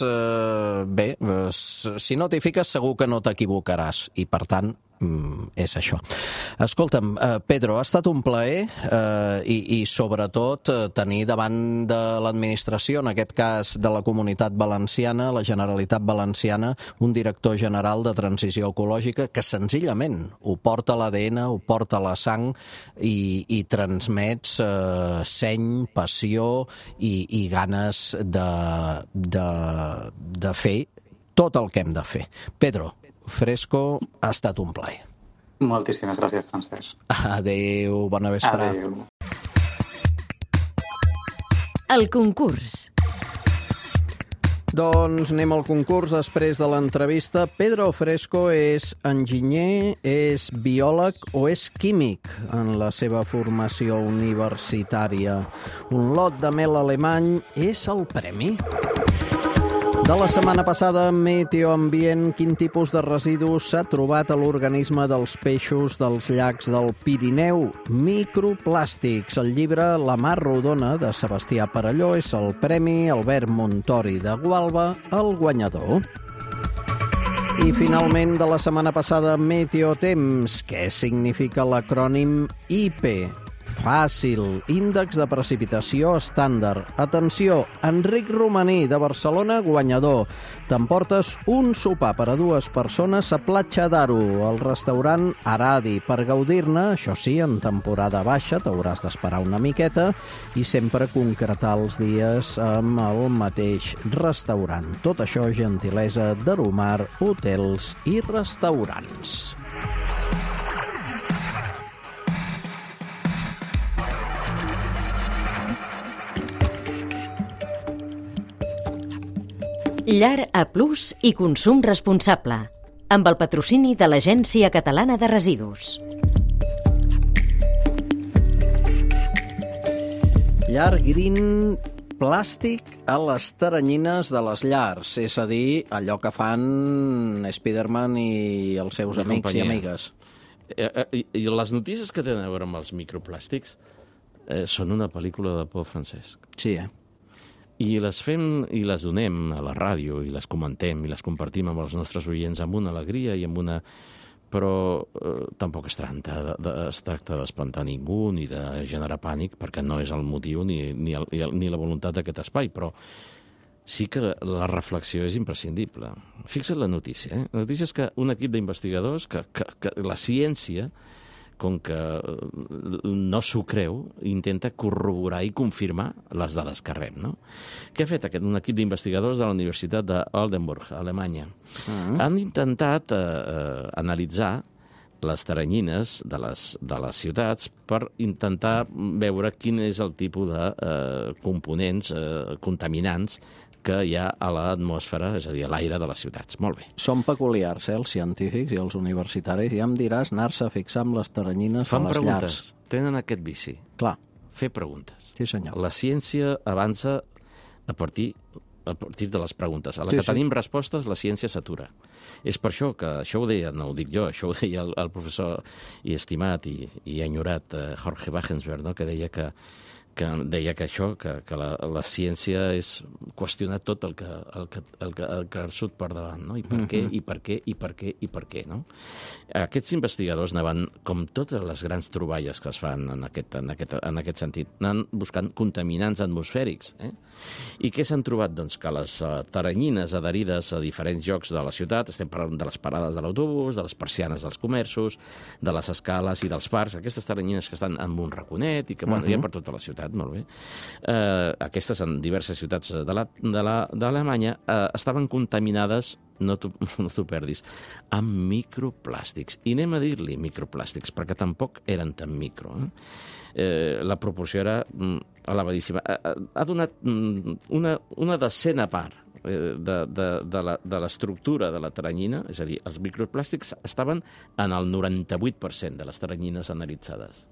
si no t'hi fiques segur que no t'equivocaràs, i per tant, és això. Escolta'm, Pedro, ha estat un plaer i sobretot tenir davant de l'administració, en aquest cas de la Comunitat Valenciana, la Generalitat Valenciana, un director general de transició ecològica que senzillament ho porta a l'ADN, ho porta a la sang i transmets seny, passió i ganes de fer tot el que hem de fer. Pedro Fresco, ha estat un plaer. Moltíssimes gràcies, Francesc. Adéu, bona vesprada. Adéu. El concurs. Doncs anem al concurs després de l'entrevista. Pedro Fresco és enginyer, és biòleg o és químic en la seva formació universitària. Un lot de mel alemany és el premi. De la setmana passada, Meteoambient, quin tipus de residus s'ha trobat a l'organisme dels peixos dels llacs del Pirineu? Microplàstics. El llibre La mar rodona, de Sebastià Perelló, és el Premi Albert Montori de Gualba, el guanyador. I finalment, de la setmana passada, Meteotemps. Què significa l'acrònim IP? fàcil. Índex de precipitació estàndard. Atenció, Enric Romaní, de Barcelona, guanyador. T'emportes un sopar per a 2 persones a Platja d'Aro, al restaurant Aradi. Per gaudir-ne, això sí, en temporada baixa, t'hauràs d'esperar una miqueta i sempre concretar els dies amb el mateix restaurant. Tot això, gentilesa d'Aromar Hotels i Restaurants. Llar A Plus i consum responsable, amb el patrocini de l'Agència Catalana de Residus. Llar Green, plàstic a les taranyines de les llars, és a dir, allò que fan Spiderman i els seus amics i amigues. I les notícies que tenen a veure amb els microplàstics són una pel·lícula de por, Francesc. Sí, I les fem i les donem a la ràdio i les comentem i les compartim amb els nostres oients amb una alegria i amb una... Però tampoc es tracta d'espantar ningú ni de generar pànic, perquè no és el motiu ni la voluntat d'aquest espai, però sí que la reflexió és imprescindible. Fixa't la notícia. La notícia és que un equip d'investigadors, que la ciència, com que no s'ho creu, intenta corroborar i confirmar les dades que rep, no? Què ha fet un equip d'investigadors de la Universitat d'Oldenburg, a Alemanya? Han intentat analitzar les taranyines de les ciutats per intentar veure quin és el tipus de components contaminants que hi ha a l'atmosfera, és a dir, a l'aire de les ciutats. Molt bé. Són peculiars, els científics i els universitaris. Ja em diràs anar-se a fixar amb les taranyines de les llars. Tenen aquest vici. Clar. Fer preguntes. Sí, senyor. La ciència avança a partir de les preguntes. A la que tenim respostes, la ciència s'atura. És per això que, això ho deia, no ho dic jo, això ho deia el professor i estimat i enyorat Jorge Wagensberg, no? que deia que la ciència és qüestionar tot el que surt per davant, no? I per què, i per què, i per què, i per què, no? Aquests investigadors anaven, com totes les grans troballes que es fan en aquest sentit, anaven buscant contaminants atmosfèrics. I què s'han trobat? Doncs que les taranyines adherides a diferents llocs de la ciutat, estem parlant de les parades de l'autobús, de les persianes dels comerços, de les escales i dels parcs, aquestes taranyines que estan en un raconet i que hi ha per tota la ciutat, molt bé. Aquestes en diverses ciutats d'Alemanya estaven contaminades, no t'ho perdis, amb microplàstics. I anem a dir-li microplàstics, perquè tampoc eren tan micro. La proporció era elevadíssima. Ha donat una decena part de l'estructura de la taranyina, és a dir, els microplàstics estaven en el 98% de les taranyines analitzades.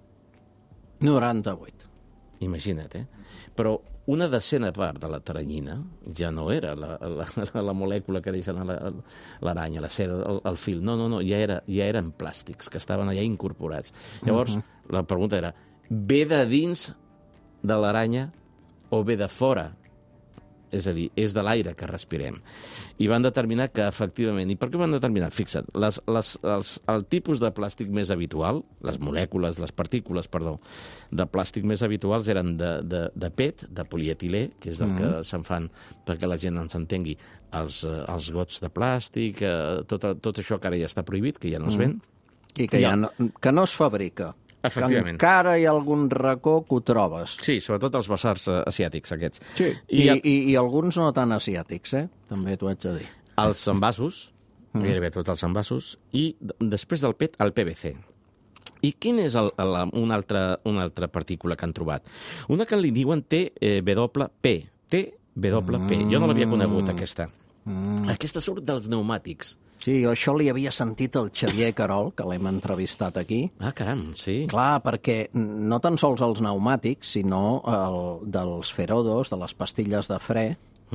98. Imagina't, Però una decena part de la taranyina ja no era la molècula que deixen a l'aranya, la seda, el fil. No, ja eren plàstics que estaven allà incorporats. Llavors, la pregunta era, ve de dins de l'aranya o ve de fora? És a dir, és de l'aire que respirem. I van determinar que, efectivament... I per què van determinar? Fixa't, el tipus de plàstic més habitual, les molècules, les partícules, perdó, de plàstic més habituals eren de PET, de polietilè, que és del que se'n fan, perquè la gent ens entengui, els gots de plàstic, tot això que ara ja està prohibit, que ja no es ven. I que no es fabrica. Efectivament. Que encara hi ha algun racó que ho trobes. Sí, sobretot els basars asiàtics, aquests. Sí, i alguns no tan asiàtics, també t'ho haig de dir. Els envasos, gairebé tots els envasos, i després del PET, el PVC. I quina és una altra partícula que han trobat? Una que li diuen TWP. TWP. Jo no l'havia conegut, aquesta. Aquesta surt dels pneumàtics. Sí, jo això li havia sentit el Xavier Carol, que l'hem entrevistat aquí. Ah, caram, sí. Clar, perquè no tan sols els pneumàtics, sinó dels ferodos, de les pastilles de fre.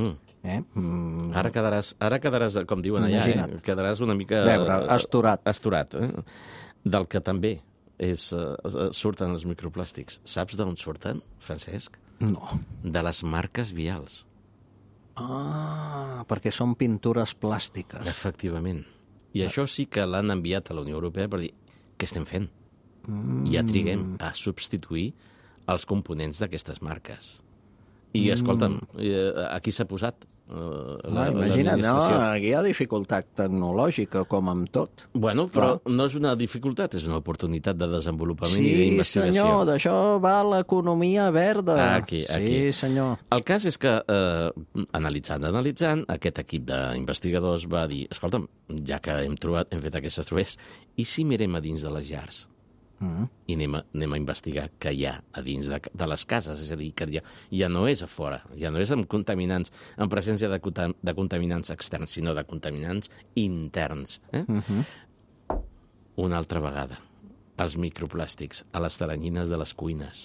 Ara quedaràs, com diuen allà, quedaràs una mica... Veure, asturat. Asturat, del que també surten els microplàstics. Saps d'on surten, Francesc? No. De les marques vials. Ah, perquè són pintures plàstiques. Efectivament. I això sí que l'han enviat a la Unió Europea per dir què estem fent. ja triguem a substituir els components d'aquestes marques. I, escolta'm, aquí s'ha posat imagina't, aquí hi ha dificultat tecnològica, com amb tot. Bueno, però no és una dificultat, és una oportunitat de desenvolupament i d'investigació. Sí, senyor, d'això va l'economia verda. Aquí. Sí, senyor. El cas és que, analitzant, aquest equip d'investigadors va dir, escolta'm, ja que hem fet aquestes trobes, i si mirem a dins de les llars? I anem a investigar què hi ha a dins de les cases, és a dir, que ja no és a fora, ja no és amb contaminants, en presència de contaminants externs, sinó de contaminants interns. Una altra vegada, els microplàstics a les teranyines de les cuines,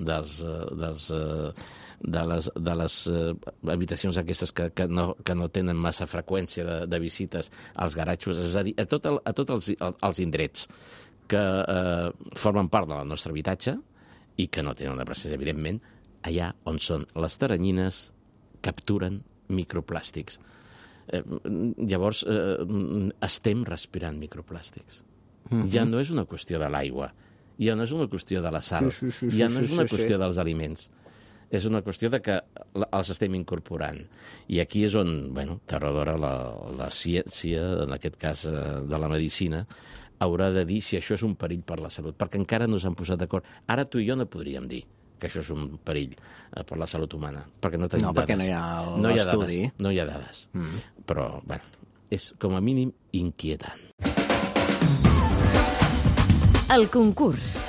de les habitacions aquestes que no tenen massa freqüència de visites, als garatxos, és a dir, a tots els indrets que formen part de la nostra habitatge i que no tenen una presència, evidentment, allà on són les teranyines capturen microplàstics. Llavors, estem respirant microplàstics. Ja no és una qüestió de l'aigua, ja no és una qüestió de la sal, ja no és una qüestió dels aliments. És una qüestió de que els estem incorporant. I aquí és on, t'arrodora la ciència, en aquest cas de la medicina, haurà de dir si això és un perill per la salut, perquè encara no s'han posat d'acord. Ara tu i jo no podríem dir que això és un perill per la salut humana, perquè no tenim dades. Perquè no hi ha l'estudi. No hi ha dades. Però, és com a mínim inquietant. El concurs.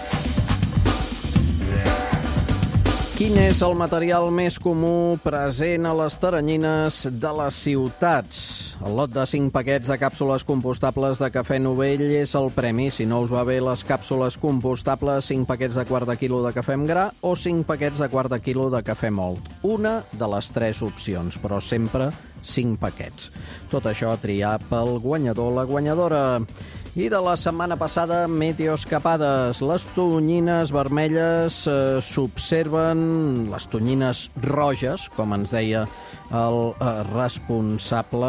Quin és el material més comú present a les teranyines de les ciutats? El lot de 5 paquets de càpsules compostables de cafè Novell és el premi. Si no us va bé les càpsules compostables, 5 paquets de quart de quilo de cafè amb gra o 5 paquets de quart de quilo de cafè mòlt. Una de les 3 opcions, però sempre 5 paquets. Tot això a triar pel guanyador o la guanyadora. I de la setmana passada, meteoscapades. Les tonyines vermelles s'observen, les tonyines roges, com ens deia el responsable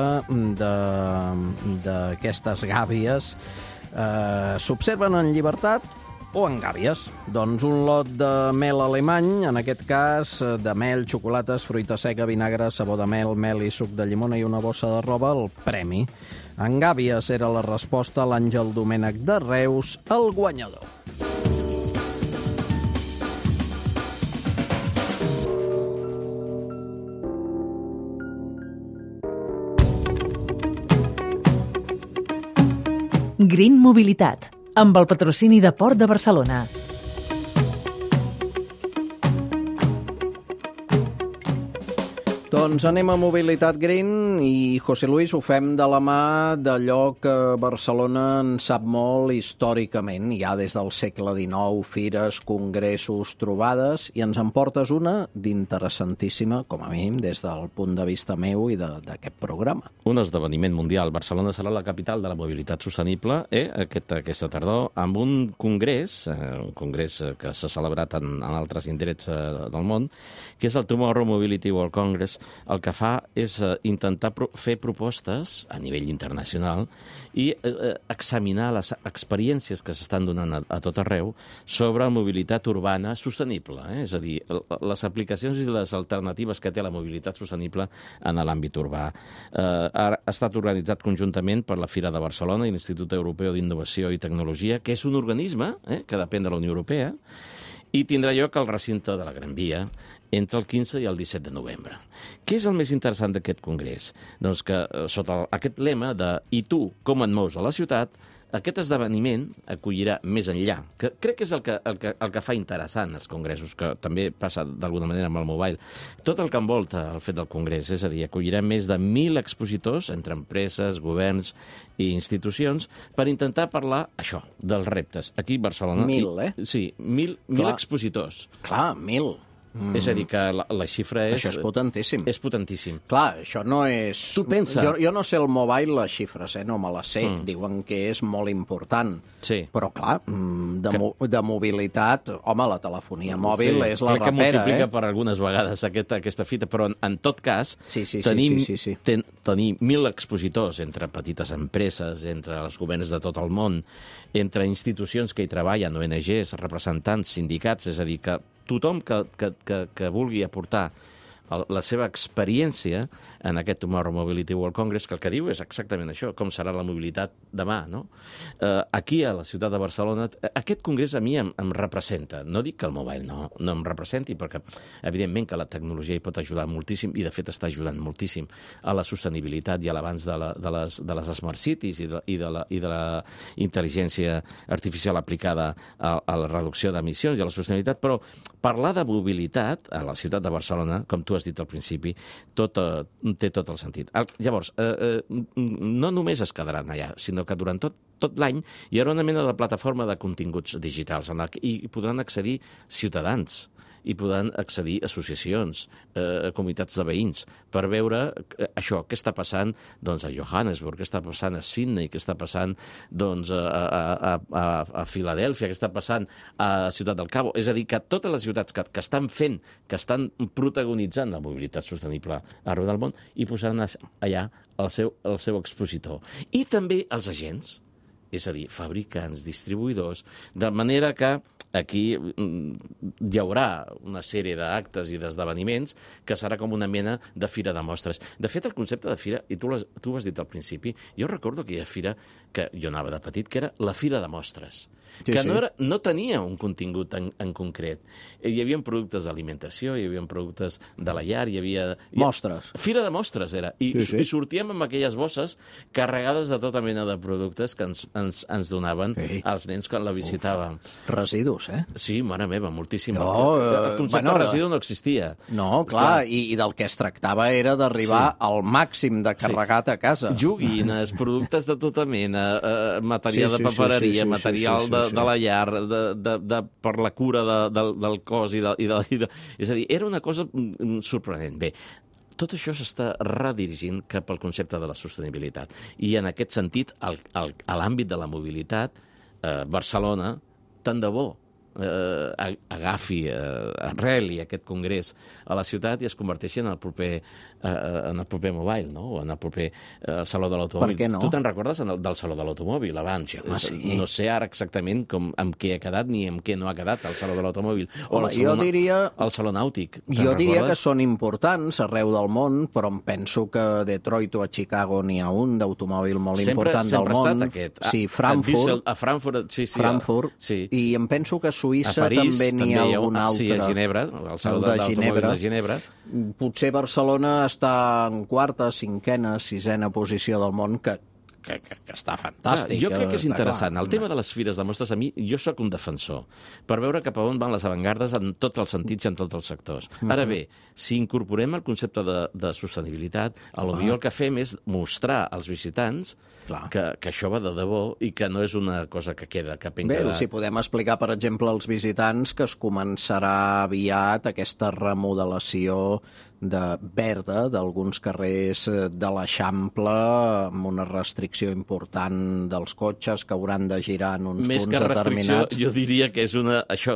d'aquestes gàbies, s'observen en llibertat o en gàbies. Doncs un lot de mel alemany, en aquest cas de mel, xocolates, fruita seca, vinagre, sabó de mel i suc de llimona i una bossa de roba, el premi. En gàbies era la resposta a l'Àngel Domènech de Reus, el guanyador. Green Mobilitat, amb el patrocini de Port de Barcelona. Doncs anem a Mobilitat Green i, José Luis, ho fem de la mà d'allò que Barcelona en sap molt històricament, ja des del segle XIX, fires, congressos, trobades, i ens en portes una d'interessantíssima, com a mínim, des del punt de vista meu i d'aquest programa. Un esdeveniment mundial. Barcelona serà la capital de la mobilitat sostenible aquesta tardor, amb un congrés que s'ha celebrat en altres indrets del món, que és el Tomorrow Mobility World Congress. El que fa és intentar fer propostes a nivell internacional i examinar les experiències que s'estan donant a tot arreu sobre mobilitat urbana sostenible. És a dir, les aplicacions i les alternatives que té la mobilitat sostenible en l'àmbit urbà. Ha estat organitzat conjuntament per la Fira de Barcelona i l'Institut Europeu d'Innovació i Tecnologia, que és un organisme que depèn de la Unió Europea, i tindrà lloc al recinte de la Gran Via entre el 15 i el 17 de novembre. Què és el més interessant d'aquest congrés? Doncs que sota aquest lema de «I tu, com et mous a la ciutat?», aquest esdeveniment acollirà més enllà. Crec que és el que fa interessant els congressos, que també passa d'alguna manera amb el mobile. Tot el que envolta el fet del congrés, és a dir, acollirà més de 1.000 expositors entre empreses, governs i institucions per intentar parlar, això, dels reptes. Aquí a Barcelona... 1.000, Sí, 1.000 expositors. Clar, 1.000. És a dir, que la xifra és... Això és potentíssim. És potentíssim. Clar, això no és... Tu pensa... Jo no sé el mobile, les xifres, no me les sé. Diuen que és molt important. Sí. Però, clar, de mobilitat... Home, la telefonia mòbil és la rapera, Crec que multiplica per algunes vegades aquesta fita, però en tot cas tenim 1.000 expositors entre petites empreses, entre els governs de tot el món, entre institucions que hi treballen, ONGs, representants, sindicats, és a dir, que tothom que vulgui aportar la seva experiència en aquest Tomorrow Mobility World Congress, que el que diu és exactament això, com serà la mobilitat demà, no? Aquí, a la ciutat de Barcelona, aquest congrés a mi em representa. No dic que el mobile no em representi, perquè evidentment que la tecnologia hi pot ajudar moltíssim, i de fet està ajudant moltíssim a la sostenibilitat i a l'avanç de les smart cities i de la intel·ligència artificial aplicada a la reducció d'emissions i a la sostenibilitat, però parlar de mobilitat a la ciutat de Barcelona, com tu has dit al principi, té tot el sentit. Llavors, no només es quedaran allà, sinó que durant tot l'any hi haurà una mena de plataforma de continguts digitals en la que hi podran accedir ciutadans, hi podran accedir associacions, comunitats de veïns, per veure això, què està passant a Johannesburg, què està passant a Sydney, què està passant a Filadèlfia, què està passant a Ciutat del Cabo. És a dir, que totes les ciutats que estan fent, que estan protagonitzant la mobilitat sostenible arreu del món, hi posaran allà el seu expositor. I també els agents, és a dir, fabricants, distribuïdors, de manera que aquí hi haurà una sèrie d'actes i d'esdeveniments que serà com una mena de fira de mostres. De fet, el concepte de fira, i tu ho has dit al principi, jo recordo aquella fira que jo anava de petit, que era la fira de mostres, que no tenia un contingut en concret. Hi havia productes d'alimentació, hi havia productes de la llar, hi havia... Mostres. Fira de mostres era. I sortíem amb aquelles bosses carregades de tota mena de productes que ens donaven als nens quan la visitàvem. Residus, Sí, mare meva, moltíssim. El concepte de residu no existia. No, clar, i del que es tractava era d'arribar al màxim de carregat a casa. Joguines, productes de tota mena, material de papereria, material de la llar, per la cura del cos i de... És a dir, era una cosa sorprenent. Bé, tot això s'està redirigint cap al concepte de la sostenibilitat. I en aquest sentit, a l'àmbit de la mobilitat, Barcelona, tant de bo agafi, arreli aquest congrés a la ciutat i es converteixi en el proper mobile, no? O en el proper Saló de l'Automòbil. Per què no? Tu te'n recordes del Saló de l'Automòbil abans? No sé ara exactament amb què ha quedat ni amb què no ha quedat el Saló de l'Automòbil. O el Saló Nàutic. Jo diria que són importants arreu del món, però em penso que a Detroit o a Chicago n'hi ha un d'automòbil molt important del món. Sempre ha estat aquest. Sí, Frankfurt. A Frankfurt, sí. Frankfurt. I em penso que a Suïssa també n'hi ha algun altre. Sí, a Ginebra, el Saló de l'Automòbil de Ginebra. Potser Barcelona està en quarta, cinquena, sisena posició del món, que està fantàstic. Jo crec que és interessant. El tema de les fires de mostres, a mi, jo sóc un defensor, per veure cap a on van les avantgardes en tots els sentits i en tots els sectors. Ara bé, si incorporem el concepte de sostenibilitat, potser el que fem és mostrar als visitants que això va de debò i que no és una cosa que queda, que penja... Bé, si podem explicar, per exemple, als visitants que es començarà aviat aquesta remodelació verda d'alguns carrers de l'Eixample amb una restricció important dels cotxes que hauran de girar en uns punts determinats. Més que restricció, jo diria que és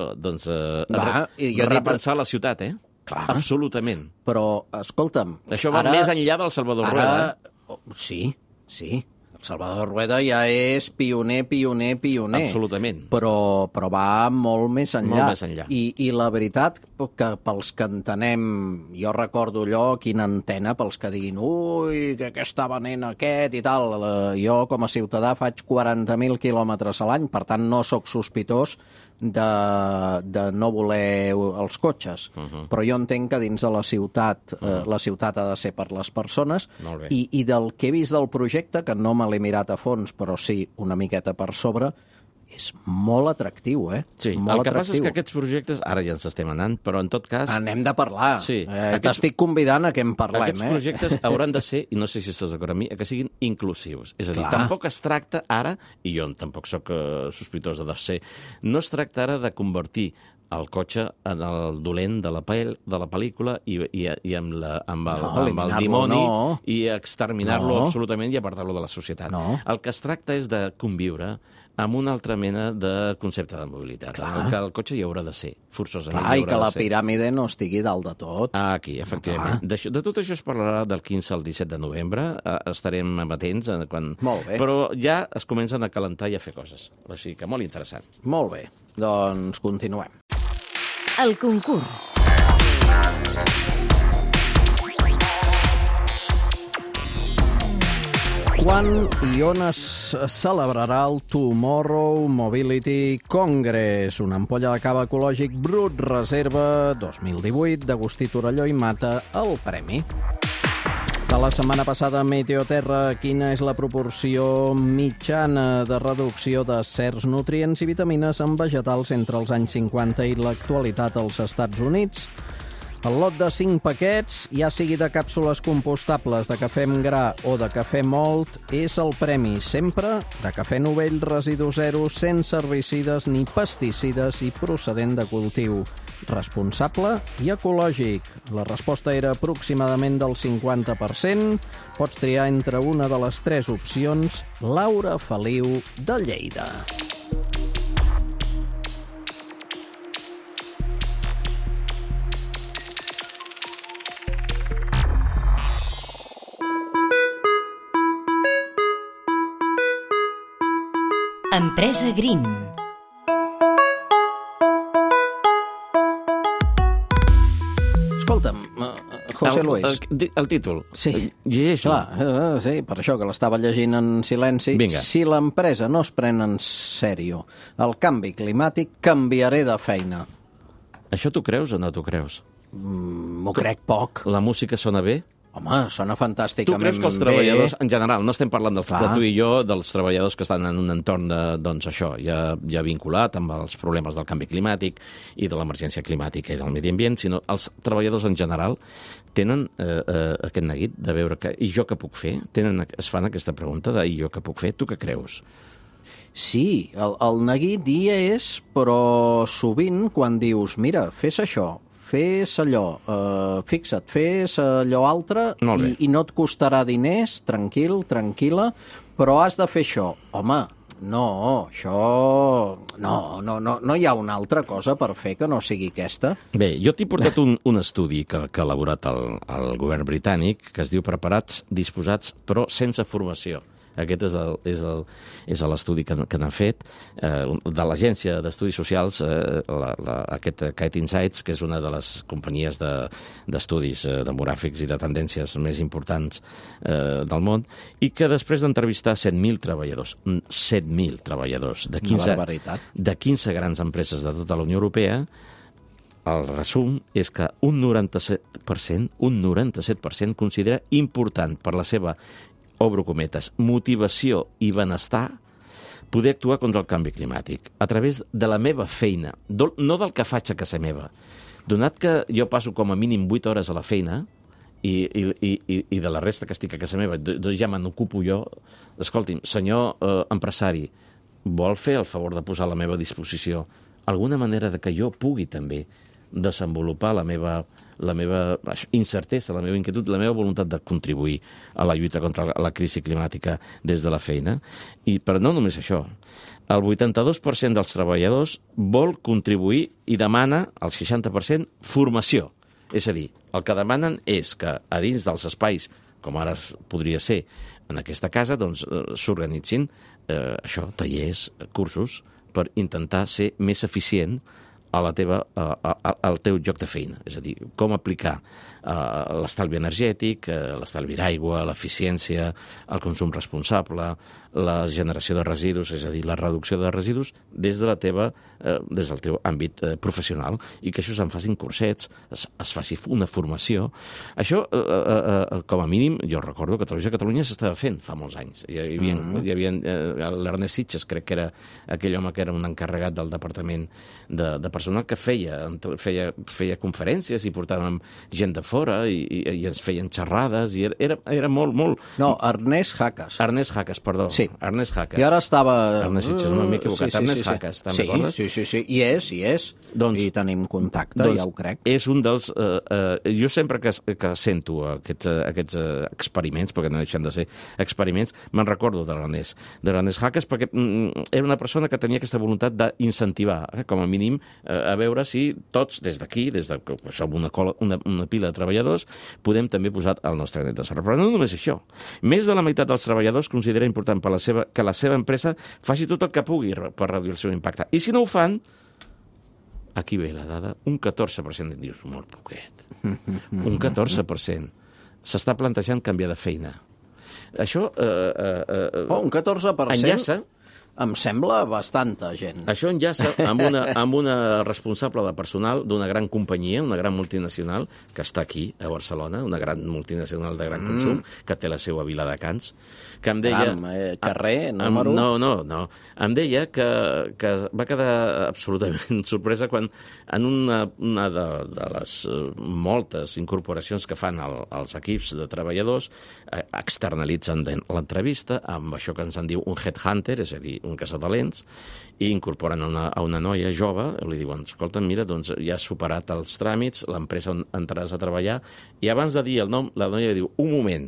repensar la ciutat, Clar. Absolutament. Però, escolta'm... Això va més enllà del Salvador Rueda. Sí. El Salvador Rueda ja és pioner. Absolutament. Però va molt més enllà. Molt més enllà. I la veritat que pels que entenem, jo recordo allò, quina antena, pels que diguin ui, que està venent aquest i tal. Jo, com a ciutadà, faig 40.000 quilòmetres a l'any, per tant, no sóc sospitós de no voler els cotxes. Però jo entenc que dins de la ciutat ha de ser per les persones i del que he vist del projecte, que no me l'he mirat a fons, però sí una miqueta per sobre, és molt atractiu, Sí, el que passa és que aquests projectes, ara ja ens estem anant, però en tot cas... Anem de parlar. Sí. T'estic convidant a que en parlem. Aquests projectes hauran de ser, i no sé si estàs d'acord amb mi, que siguin inclusius. És a dir, tampoc es tracta ara, i jo tampoc sóc sospitós de ser, no es tracta ara de convertir el cotxe en el dolent de la pel·lícula i amb el dimoni i exterminar-lo absolutament i apartar-lo de la societat. El que es tracta és de conviure amb una altra mena de concepte de mobilitat, en el que el cotxe hi haurà de ser, forçosament. I que la piràmide no estigui dalt de tot. Aquí, efectivament. De tot això es parlarà del 15 al 17 de novembre, estarem amatents, Molt bé. Però ja es comencen a calentar i a fer coses, o sigui que molt interessant. Molt bé, doncs continuem. El concurs. Quan i on es celebrarà el Tomorrow Mobility Congress? Una ampolla de cava ecològic Brut Reserva 2018 d'Agustí Torelló i Mata el premi. De la setmana passada, Meteoterra, quina és la proporció mitjana de reducció de certs nutrients i vitamines en vegetals entre els anys 50 i l'actualitat als Estats Units? El lot de 5 paquets, ja sigui de càpsules compostables, de cafè amb gra o de cafè mòlt, és el premi sempre de cafè novell, residu zero, sense herbicides ni pesticides i procedent de cultiu responsable i ecològic. La resposta era aproximadament del 50%. Pots triar entre una de les 3 opcions. Laura Feliu, de Lleida. Empresa Green. Escolta'm, José Luis. El títol. Sí. Llegeix-lo. Clar, sí, per això que l'estava llegint en silenci. Vinga. Si l'empresa no es pren en sèrio el canvi climàtic, canviaré de feina. Això t'ho creus o no t'ho creus? M'ho crec poc. La música sona bé? Home, sona fantàsticament bé. Tu creus que els treballadors, en general, no estem parlant de tu i jo, dels treballadors que estan en un entorn de, doncs això, ja vinculat amb els problemes del canvi climàtic i de l'emergència climàtica i del medi ambient, sinó els treballadors en general tenen aquest neguit de veure que i jo què puc fer? Es fan aquesta pregunta de i jo què puc fer? Tu què creus? Sí, el neguit hi és, però sovint quan dius, mira, fes això, fes allò, fixa't, fes allò altre i no et costarà diners, tranquil, tranquil·la, però has de fer això. Home, no, això... No hi ha una altra cosa per fer que no sigui aquesta. Bé, jo t'he portat un estudi que ha elaborat el govern britànic que es diu Preparats, disposats, però sense formació. Aquest és l'estudi que n'ha fet de l'Agència d'Estudis Socials, aquest Insights, que és una de les companyies d'estudis demogràfics i de tendències més importants del món, i que després d'entrevistar 7.000 treballadors, 7.000 treballadors de 15 grans empreses de tota la Unió Europea, el resum és que un 97% considera important per la seva, obro cometes, motivació i benestar, poder actuar contra el canvi climàtic a través de la meva feina, no del que faig a casa meva. Donat que jo passo com a mínim 8 hores a la feina i de la resta que estic a casa meva, doncs ja me n'ocupo jo, escolti'm, senyor empresari, vol fer el favor de posar a la meva disposició alguna manera de que jo pugui també desenvolupar la meva incertesa, la meva inquietud, la meva voluntat de contribuir a la lluita contra la crisi climàtica des de la feina. Però no només això. El 82% dels treballadors vol contribuir i demana, el 60%, formació. És a dir, el que demanen és que a dins dels espais, com ara podria ser en aquesta casa, doncs s'organitzin tallers, cursos, per intentar ser més eficient al teu lloc de feina. És a dir, com aplicar l'estalvi energètic, l'estalvi d'aigua, l'eficiència, el consum responsable, la generació de residus, és a dir, la reducció de residus des del teu àmbit professional, i que això se'n facin cursets, es faci una formació. Això, com a mínim, jo recordo que a Televisió de Catalunya s'estava fent fa molts anys. Hi havia l'Ernest Sitges, crec que era aquell home que era un encarregat del Departament de personal que feia conferències i portàvem gent de fora i ens feien xerrades i era molt, molt... No, Ernest Haques. Ernest Haques, perdó. Sí. Ernest Haques. I ara estava... Ernest Haques, no m'he equivocat. Ernest Haques, te'n recordes? Sí. I és. I tenim contacte, ja ho crec. És un dels... jo sempre que sento aquests experiments, perquè no deixen de ser experiments, me'n recordo de l'Ernest Haques, perquè era una persona que tenia aquesta voluntat d'incentivar, com a mínim, a veure si tots, des d'aquí, que som una pila de treballadors, podem també posar el nostre granet de sorra. Però no només això. Més de la meitat dels treballadors considera important que la seva empresa faci tot el que pugui per reduir el seu impacte. I si no ho fan, aquí ve la dada, un 14% dius, molt poquet. Un 14%. S'està plantejant canviar de feina. Això... un 14%? Enllaça... Em sembla bastanta gent. Això enllaça amb una responsable de personal d'una gran companyia, una gran multinacional, que està aquí, a Barcelona, una gran multinacional de gran consum, que té la seva vila de Cans, que em deia... Carrer, número... No. Em deia que va quedar absolutament sorpresa quan en una de les moltes incorporacions que fan els equips de treballadors externalitzen l'entrevista amb això que ens en diu un headhunter, és a dir, un caçatalents, i incorporen a una noia jove, li diuen, escolta, mira, doncs ja has superat els tràmits, l'empresa on entraràs a treballar, i abans de dir el nom, la noia diu, un moment,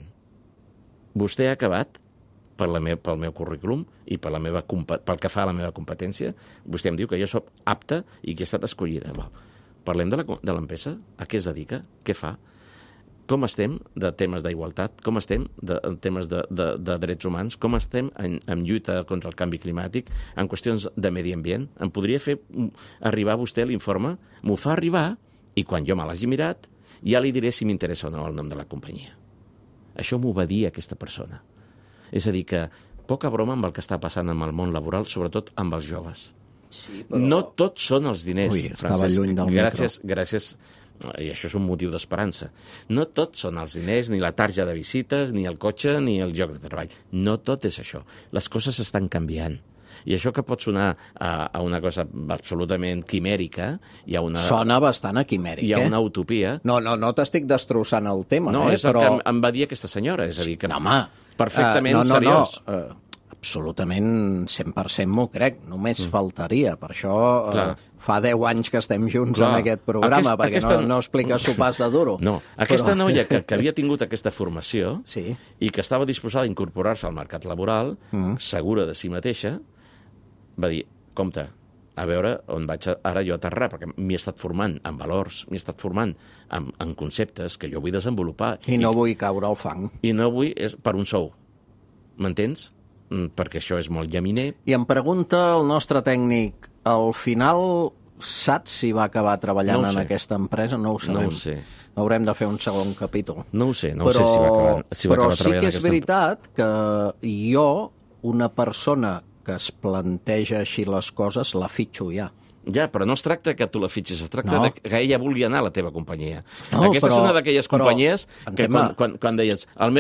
vostè ha acabat pel meu currículum i pel que fa a la meva competència, vostè em diu que jo soc apta i que he estat escollida. Parlem de l'empresa, a què es dedica, què fa, com estem de temes d'igualtat, com estem de temes de drets humans, com estem en lluita contra el canvi climàtic, en qüestions de medi ambient. Em podria fer arribar vostè l'informe? M'ho fa arribar i quan jo me l'hagi mirat ja li diré si m'interessa o no el nom de la companyia. Això m'ho va dir aquesta persona. És a dir, que poca broma amb el que està passant amb el món laboral, sobretot amb els joves. Sí, però... No tots són els diners, Francesc. Estava lluny del micro. Gràcies, i això és un motiu d'esperança. No tots són els diners, ni la tarja de visites, ni el cotxe, ni el lloc de treball. No tot és això. Les coses estan canviant. I això que pot sonar a una cosa absolutament quimèrica... Sona bastant a quimèrica. Hi ha una utopia... No t'estic destrossant el tema, no, és però... el que em va dir aquesta senyora, és a dir, que... No, home... Perfectament seriós. Absolutament 100% m'ho crec, només faltaria. Per això fa 10 anys que estem junts en aquest programa, perquè no expliques sopars de duro. No, aquesta noia que havia tingut aquesta formació i que estava disposada a incorporar-se al mercat laboral, segura de si mateixa, va dir, compte, a veure on vaig ara jo aterrar, perquè m'he estat formant en valors, m'he estat formant en conceptes que jo vull desenvolupar. I no vull caure al fang. I no vull per un sou. M'entens? Perquè això és molt llaminer. I em pregunta el nostre tècnic, al final saps si va acabar treballant en aquesta empresa? No ho sabem. No ho sé. Haurem de fer un segon capítol. No ho sé si va acabar treballant. Però sí que és veritat que jo, una persona que es planteja així les coses, la fitxo ja. Ja, però no es tracta que tu la fitxis, es tracta que ella vulgui anar a la teva companyia. No, aquesta és una d'aquelles companyies que quan deies el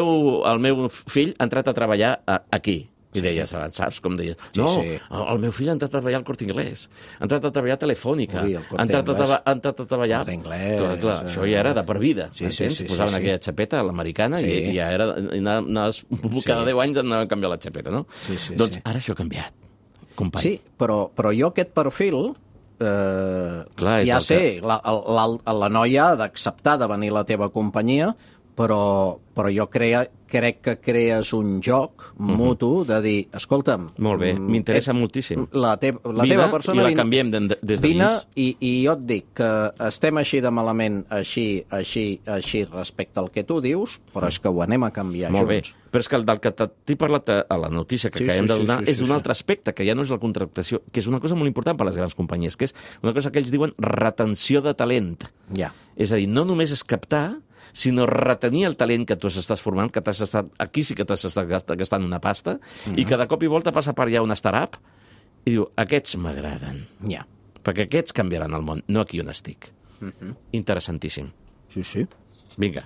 meu fill ha entrat a treballar aquí, i deies, saps com deies? No, el meu fill ha entrat a treballar al Corte Inglés, ha entrat a treballar a Telefònica, ha entrat a treballar... Clar, això ja era de per vida, entens? Posaven aquella xapeta, l'americana, i ja era... Cada 10 anys anaven a canviar la xapeta, no? Doncs ara això ha canviat. Company. Sí, però jo aquest perfil, ja sé, la noia ha d'acceptar de venir a la teva companyia, però jo crec que crees un joc mutu de dir, escolta'm... Molt bé, m'interessa moltíssim. La teva persona... I la canviem des de dins. I jo et dic que estem així de malament, així respecte al que tu dius, però és que ho anem a canviar junts. Molt bé, però és que del que t'he parlat a la notícia que acabem de donar és un altre aspecte, que ja no és la contractació, que és una cosa molt important per a les grans companyies, que és una cosa que ells diuen retenció de talent. És a dir, no només és captar, sinó retenir el talent que tu estàs formant, que aquí sí que t'has estat gastant una pasta, i que de cop i volta passa per allà una startup i diu, aquests m'agraden. Perquè aquests canviaran el món, no aquí on estic. Interessantíssim. Sí. Vinga.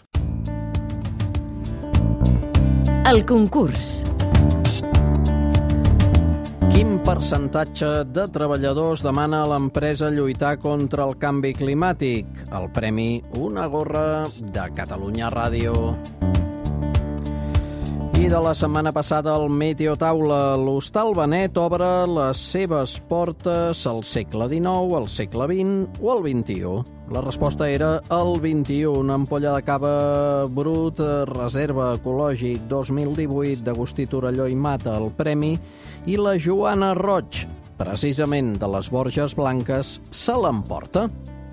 El concurs. Quin percentatge de treballadors demana a l'empresa lluitar contra el canvi climàtic? El premi Una gorra de Catalunya Ràdio. I de la setmana passada el Meteotaula. L'Hostal Benet obre les seves portes al segle XIX, al segle XX o al XXI. La resposta era el 21. Una ampolla de cava brut, reserva ecològic 2018 d'Agustí Torelló i Mata, el premi, i la Joana Roig, precisament de les Borges Blanques, se l'emporta.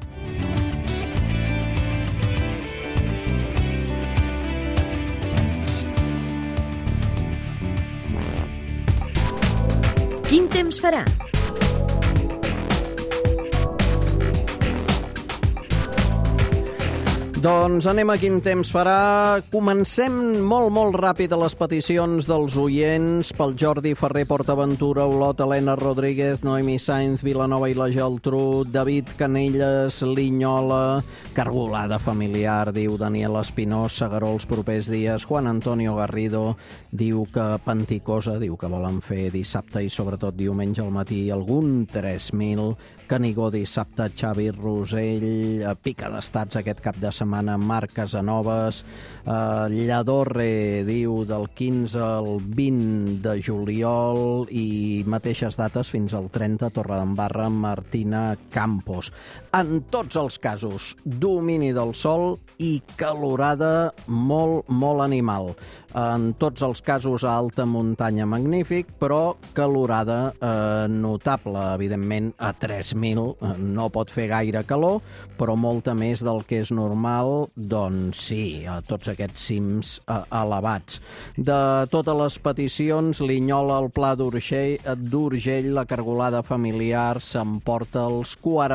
Quin temps farà? Doncs anem a quin temps farà. Comencem molt ràpid a les peticions dels oients. Pel Jordi Ferrer, Portaventura, Olot, Helena Rodríguez, Noemi Sainz, Vilanova i la Geltrú, David Canelles, Linyola, Cargolada familiar, diu Daniel Espinós, Segaró els propers dies, Juan Antonio Garrido diu que Panticosa, diu que volen fer dissabte i sobretot diumenge al matí algun 3.000, Canigó dissabte, Xavi Rosell, Pica d'Estats aquest cap de setmana, Marc Casanovas, Lladorre diu del 15 al 20 de juliol i mateixes dates fins al 30, Torredembarra, Martina Campos. En tots els casos, domini del sol i calorada molt animal. En tots els casos a alta muntanya magnífic, però calorada notable, evidentment a 3.000 no pot fer gaire calor, però molta més del que és normal, doncs sí, a tots aquests cims elevats. De totes les peticions, Linyola, el Pla d'Urgell, la Cargolada familiar s'emporta els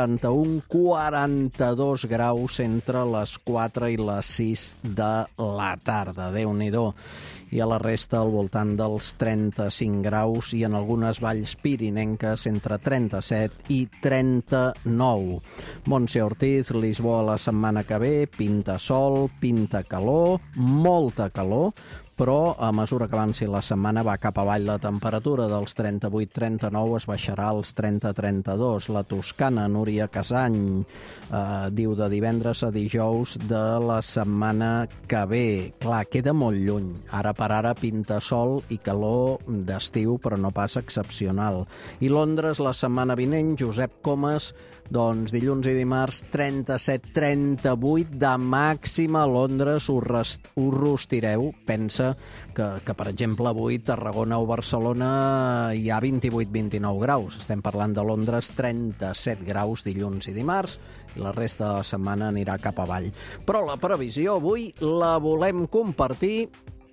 41-42 graus entre les 4 i les 6 de la tarda. Déu-n'hi-do. I a la resta al voltant dels 35 graus i en algunes valls pirinenques entre 37 i 39. Montse Ortiz, Lisboa la setmana que ve, pinta sol, pinta calor, molta calor, però a mesura que avanci la setmana va cap avall la temperatura, dels 38-39 es baixarà als 30-32. La Toscana, Núria Casany, diu de divendres a dijous de la setmana que ve. Clar, queda molt lluny. Ara per ara pinta sol i calor d'estiu, però no pas excepcional. I Londres, la setmana vinent, Josep Comas, doncs dilluns i dimarts 37-38 de màxima a Londres, us rostireu. Pensa que, per exemple, avui Tarragona o Barcelona hi ha 28-29 graus. Estem parlant de Londres, 37 graus dilluns i dimarts, i la resta de la setmana anirà cap avall. Però la previsió avui la volem compartir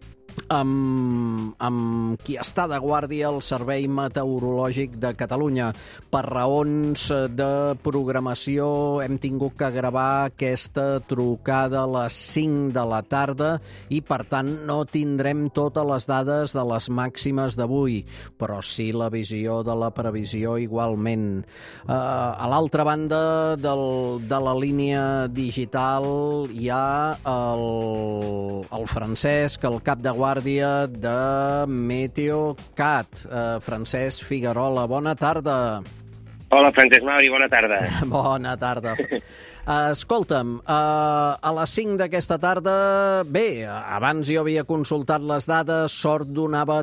amb qui està de guàrdia al Servei Meteorològic de Catalunya. Per raons de programació hem tingut que gravar aquesta trucada a les 5 de la tarda i, per tant, no tindrem totes les dades de les màximes d'avui, però sí la visió de la previsió igualment. A l'altra banda de la línia digital hi ha el Francesc, el cap de guàrdia de Meteocat. Francesc Figuerola, bona tarda. Hola, Francesc Mauri, bona tarda. Bona tarda. Escolta'm, a les 5 d'aquesta tarda, bé, abans jo havia consultat les dades, Sort donava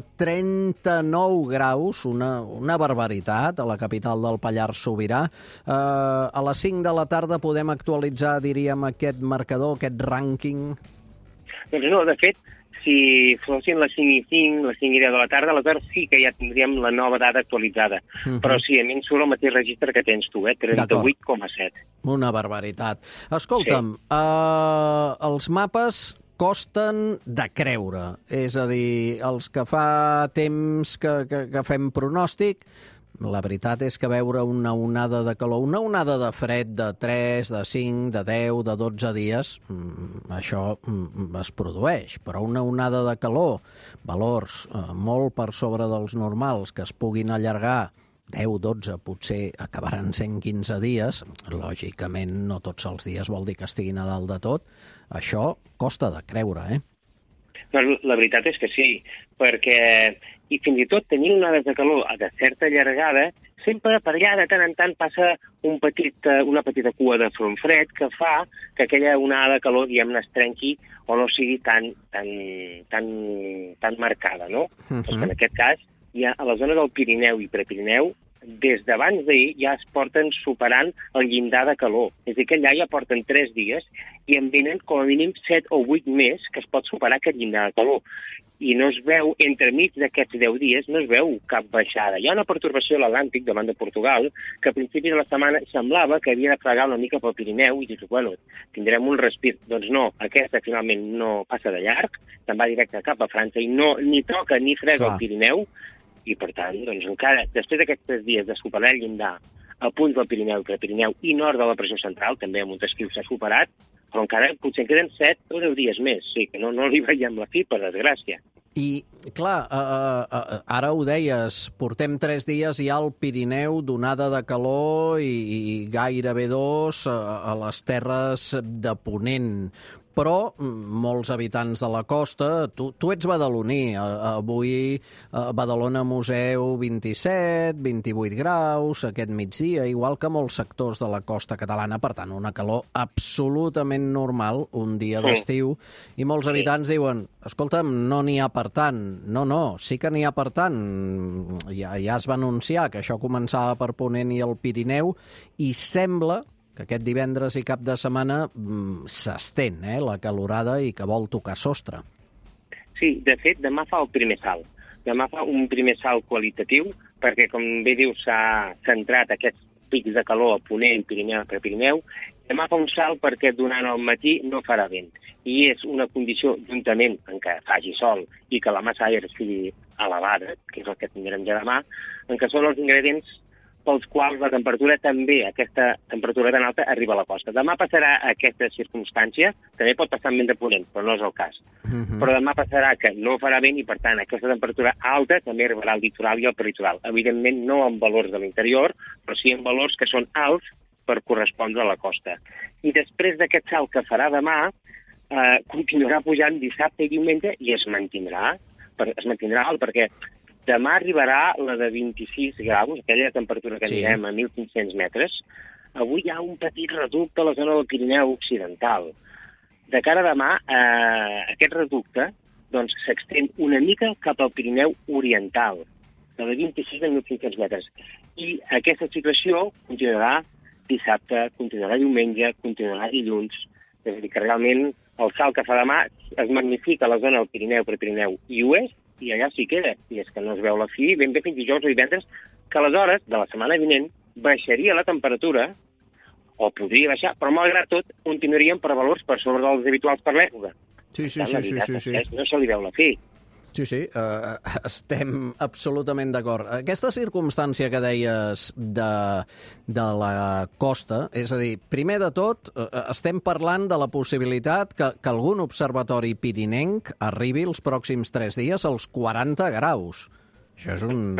39 graus, una barbaritat, a la capital del Pallars Sobirà. A les 5 de la tarda podem actualitzar, diríem, aquest marcador, aquest rànquing? Doncs no, de fet, si fossin les 5 i 5, les 5 i 10 de la tarda, aleshores sí que ja tindríem la nova dada actualitzada. Però sí, a mi em surt el mateix registre que tens tu, 38,7. Una barbaritat. Escolta'm, sí. Els mapes costen de creure. És a dir, els que fa temps que fem pronòstic, la veritat és que veure una onada de calor, una onada de fred de 3, de 5, de 10, de 12 dies, això es produeix, però una onada de calor, valors molt per sobre dels normals, que es puguin allargar 10, 12, potser acabaran sent 15 dies, lògicament no tots els dies vol dir que estiguin a dalt de tot, això costa de creure, La veritat és que sí, perquè i fins i tot tenint onades de calor de certa llargada, sempre per allà de tant en tant passa una petita cua de front fred que fa que aquella onada de calor, diguem-ne, es trenqui o no sigui tan marcada, no? Doncs en aquest cas, ja a la zona del Pirineu i Prepirineu, des d'abans d'ahir ja es porten superant el llindar de calor. És a dir, que allà ja porten 3 dies i en venen com a mínim 7 o 8 més que es pot superar aquest llindar de calor. I no es veu, entremig d'aquests 10 dies, no es veu cap baixada. Hi ha una pertorbació a l'Atlàntic, davant de Portugal, que a principis de la setmana semblava que havia de fregar una mica pel Pirineu i dius, bueno, tindrem un respir. Doncs no, aquesta finalment no passa de llarg, se'n va directe cap a França i no ni toca ni frega el Pirineu, i per tant, doncs encara, després d'aquests 3 dies de superar el llindar a punts del Pirineu, Prepirineu i nord de la pressió central, també a Montesquieu s'ha superat, però encara potser en queden 7 o 10 dies més, sí, que no li veiem la fi, per desgràcia. I, clar, ara ho deies, portem 3 dies ja al Pirineu d'onada de calor i gairebé 2 a les terres de Ponent. Però molts habitants de la costa, tu ets badaloní, avui a Badalona Museu 27, 28 graus, aquest migdia, igual que molts sectors de la costa catalana, per tant, una calor absolutament normal, un dia d'estiu, i molts habitants diuen, escolta'm, no n'hi ha per tant. No, sí que n'hi ha per tant. Ja es va anunciar que això començava per Ponent i el Pirineu, i sembla que aquest divendres i cap de setmana s'estén la calorada i que vol tocar sostre. Sí, de fet, demà fa el primer salt. Demà fa un primer salt qualitatiu, perquè, com bé dius, s'ha centrat aquests pics de calor a Ponent, Pirineu, Prepirineu. Demà fa un salt perquè durant el matí no farà vent. I és una condició, juntament en què faci sol i que la massa d'aire sigui elevada, que és el que tindrem ja demà, en què són els ingredients pels quals la temperatura també, aquesta temperatura tan alta, arriba a la costa. Demà passarà aquesta circumstància, també pot passar amb vent de Ponent, però no és el cas. Però demà passarà que no farà vent i, per tant, aquesta temperatura alta també arribarà al litoral i al peritoral. Evidentment, no en valors de l'interior, però sí en valors que són alts per correspondre a la costa. I després d'aquest salt que farà demà, continuarà pujant dissabte i diumenge i es mantindrà alt, perquè demà arribarà la de 26 graus, aquella temperatura que anirem a 1.500 metres. Avui hi ha un petit reducte a la zona del Pirineu Occidental. De cara a demà, aquest reducte s'extén una mica cap al Pirineu Oriental, de 26 a 1.500 metres. I aquesta situació continuarà dissabte, continuarà diumenge, continuarà dilluns. És a dir, que realment el salt que fa demà es magnifica a la zona del Pirineu, Prepirineu i Oest, i allà sí queda, i és que no es veu la fi, ben bé fins dijous o divendres, que aleshores, de la setmana vinent, baixaria la temperatura, o podria baixar, però malgrat tot continuaríem per valors per sobre dels habituals per l'època. Sí. No se li veu la fi. Sí, estem absolutament d'acord. Aquesta circumstància que deies de la costa, és a dir, primer de tot, estem parlant de la possibilitat que algun observatori pirinenc arribi els pròxims 3 dies als 40 graus. Això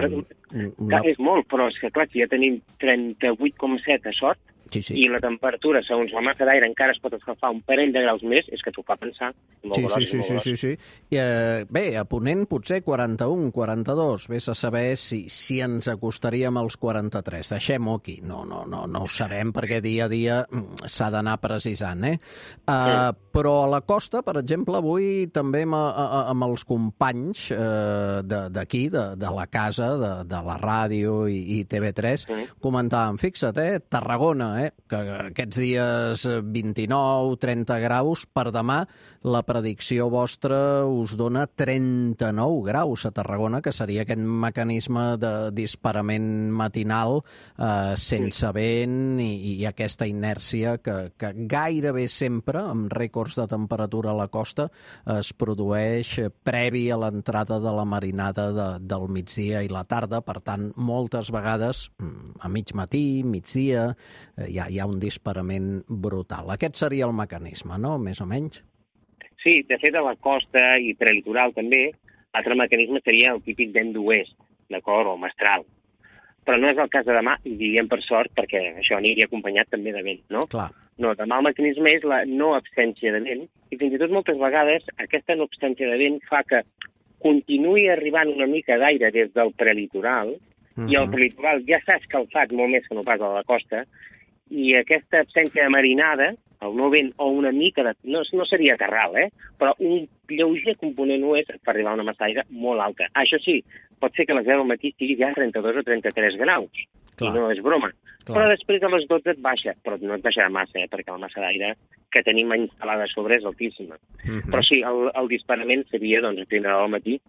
és És molt, però és que, clar, si ja tenim 38,7 a sort, i la temperatura, segons la massa d'aire, encara es pot escalfar un parell de graus més, és que t'ho fa pensar. Sí. Bé, a Ponent potser 41, 42. Vés a saber si ens acostaríem als 43. Deixem-ho aquí. No ho sabem, perquè dia a dia s'ha d'anar precisant, Però a la costa, per exemple, avui també amb els companys d'aquí, de la casa, de la ràdio i TV3, comentàvem, fixa't, Tarragona, que aquests dies 29, 30 graus, per demà la predicció vostra us dona 39 graus a Tarragona, que seria aquest mecanisme de disparament matinal sense vent i aquesta inèrcia que gairebé sempre, amb rècords de temperatura a la costa, es produeix previ a l'entrada de la marinada del migdia i la tarda. Per tant, moltes vegades, a mig matí, migdia, hi ha un disparament brutal. Aquest seria el mecanisme, no?, més o menys? Sí, de fet, a la costa i prelitoral també, l'altre mecanisme seria el típic vent d'oest, d'acord, o mestral. Però no és el cas de demà, i diríem per sort, perquè això aniria acompanyat també de vent, no? Clar. No, demà el mecanisme és la no absència de vent, i fins i tot moltes vegades aquesta no absència de vent fa que continuï arribant una mica d'aire des del prelitoral, i el prelitoral ja s'ha escalfat molt més que no pas a la costa, i aquesta absència de marinada, el no vent o una mica de... No seria terral, però un lleuger component oest fa arribar una massa d'aire molt alta. Això sí, pot ser que a les 10 del matí estigui ja a 32 o 33 graus, i no és broma. Però després a les 12 et baixa, però no et baixarà massa, perquè la massa d'aire que tenim instal·lada a sobre és altíssima. Però sí, el disparament seria, doncs, a primera hora del matí,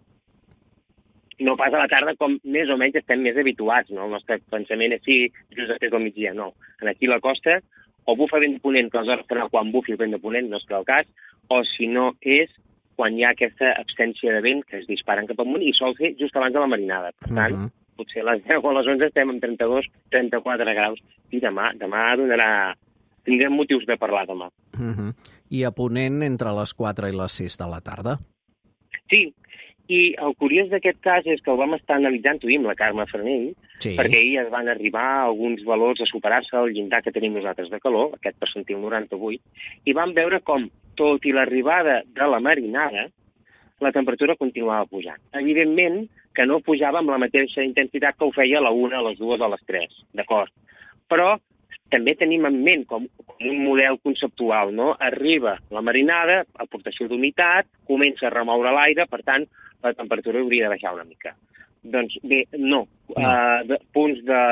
no pas a la tarda, com més o menys estem més habituats, no? El nostre pensament és sí, just després del migdia, no. Aquí a la costa, o bufa vent de ponent, que aleshores quan bufi el vent de ponent no és el cas, o si no és quan hi ha aquesta absència de vent que es disparen cap amunt i sol ser just abans de la marinada. Per tant, potser a les 10 o a les 11 estem en 32, 34 graus i demà tindrem motius de parlar demà. I a ponent entre les 4 i les 6 de la tarda? Sí, i el curiós d'aquest cas és que el vam estar analitzant, ho amb la Carme Franell, perquè ahir es van arribar alguns valors a superar-se el llindar que tenim nosaltres de calor, aquest percentil 98, i vam veure com, tot i l'arribada de la marinada, la temperatura continuava pujant. Evidentment que no pujava amb la mateixa intensitat que ho feia a la 1, a les 2 o a les 3, d'acord? Però també tenim en ment com un model conceptual, no? Arriba la marinada, aportació d'humitat, comença a remoure l'aire, per tant, la temperatura hauria de baixar una mica. Doncs bé, no. Punts de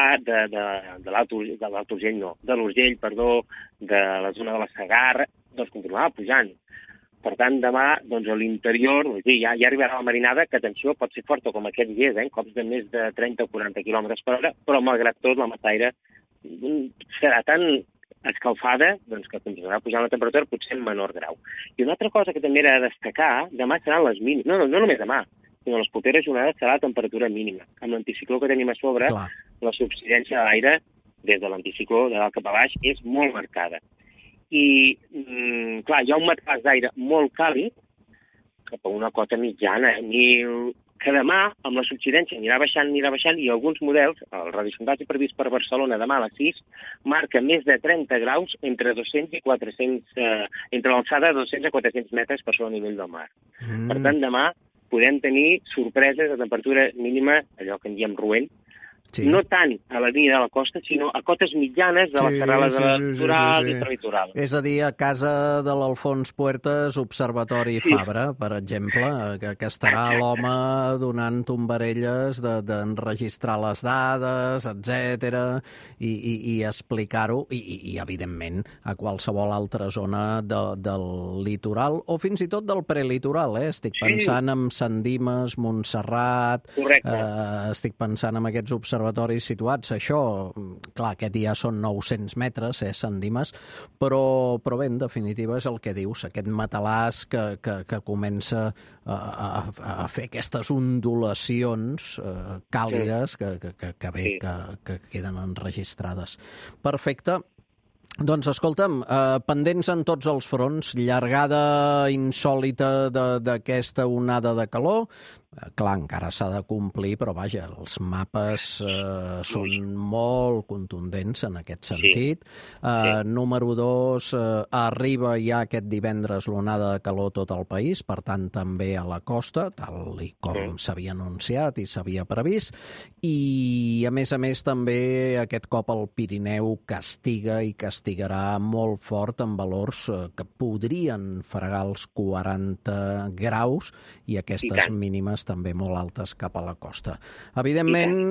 l'Alt Urgell, no. De l'Urgell, perdó, de la zona de la Segarra, doncs continuava pujant. Per tant, demà, doncs, a l'interior, ja arribarà la marinada, que, atenció, pot ser forta com aquest dies, cops de més de 30 o 40 km per hora, però, malgrat tot, la massa d'aire serà tan escalfada doncs, que continuarà pujant la temperatura potser en menor grau. I una altra cosa que també era de destacar, demà seran les mínimes, no només demà, sinó les properes jornades serà la temperatura mínima. Amb l'anticicló que tenim a sobre, la subsidència de l'aire des de l'anticicló de dalt cap a baix és molt marcada. I, clar, hi ha un matàs d'aire molt càlid cap a una cota mitjana, que demà, amb la subsidència, anirà baixant, i alguns models, el radiosondatge previst per Barcelona demà a les 6, marca més de 30 graus entre 200 i 400, entre l'alçada de 200 a 400 metres per sobre el nivell del mar. Per tant, demà podem tenir sorpreses de temperatura mínima, allò que en diem roent, no tant a la línia de la costa, sinó a cotes mitjanes de la serralada de la litoral i litoral. És a dir, a casa de l'Alfons Puertas, Observatori Fabra, per exemple, que estarà l'home donant tombarelles d'enregistrar les dades, etc. i explicar-ho, i evidentment, a qualsevol altra zona del litoral, o fins i tot del prelitoral. Estic pensant en Sant Dimes, Montserrat, estic pensant en aquests observatoris situats. Això, clar, aquest dia són 900 metres, Sant Dimes, però bé, en definitiva, és el que dius, aquest matalàs que comença a fer aquestes ondulacions càlides que queden enregistrades. Perfecte. Doncs, escolta'm, pendents en tots els fronts, llargada insòlita d'aquesta onada de calor. Clar, encara s'ha de complir, però vaja, els mapes són molt contundents en aquest sentit. Número 2, arriba ja aquest divendres l'onada de calor a tot el país, per tant també a la costa, tal com s'havia anunciat i s'havia previst, i a més també aquest cop el Pirineu castiga i castigarà molt fort en valors que podrien fregar els 40 graus i aquestes mínimes també molt altes cap a la costa. Evidentment,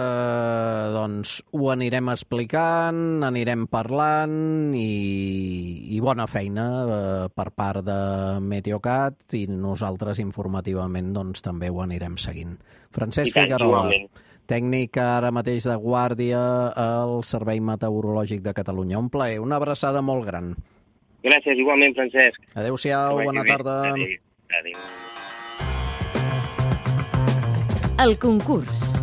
doncs ho anirem explicant, anirem parlant i bona feina per part de Meteocat i nosaltres informativament doncs també ho anirem seguint. Francesc Figuerola, tècnic ara mateix de guàrdia al Servei Meteorològic de Catalunya. Un plaer, una abraçada molt gran. Gràcies, igualment, Francesc. Adéu-siau, bona tarda. Adéu. El concurs.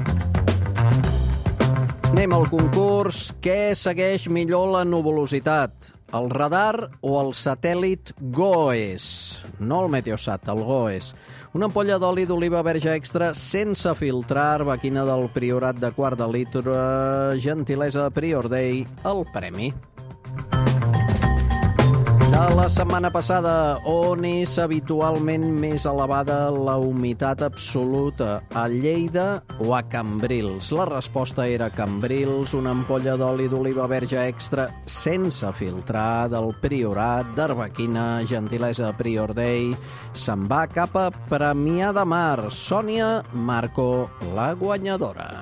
Anem al concurs. Què segueix millor la nuvolositat? El radar o el satèl·lit GOES? No el Meteosat, el GOES. Una ampolla d'oli d'oliva verge extra sense filtrar, Arbequina del Priorat de quart de litre, gentilesa de Prior Day, el premi. A la setmana passada, on és habitualment més elevada la humitat absoluta? A Lleida o a Cambrils? La resposta era Cambrils, una ampolla d'oli d'oliva verge extra sense filtrar del Priorat d'Arbequina, gentilesa Prior Dei. Se'n va cap a Premià de Mar. Sònia Marco, la guanyadora.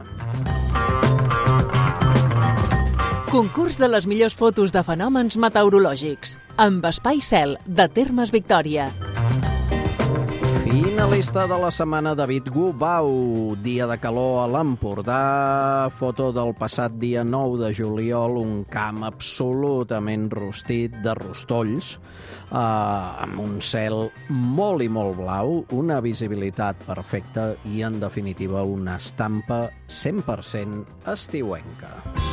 Concurs de les millors fotos de fenòmens meteorològics, amb Espai Cel, de Termes Victòria. Finalista de la setmana, David Gubau. Dia de calor a l'Empordà. Foto del passat dia 9 de juliol, un camp absolutament rostit de rostolls, amb un cel molt i molt blau, una visibilitat perfecta i, en definitiva, una estampa 100% estiuenca.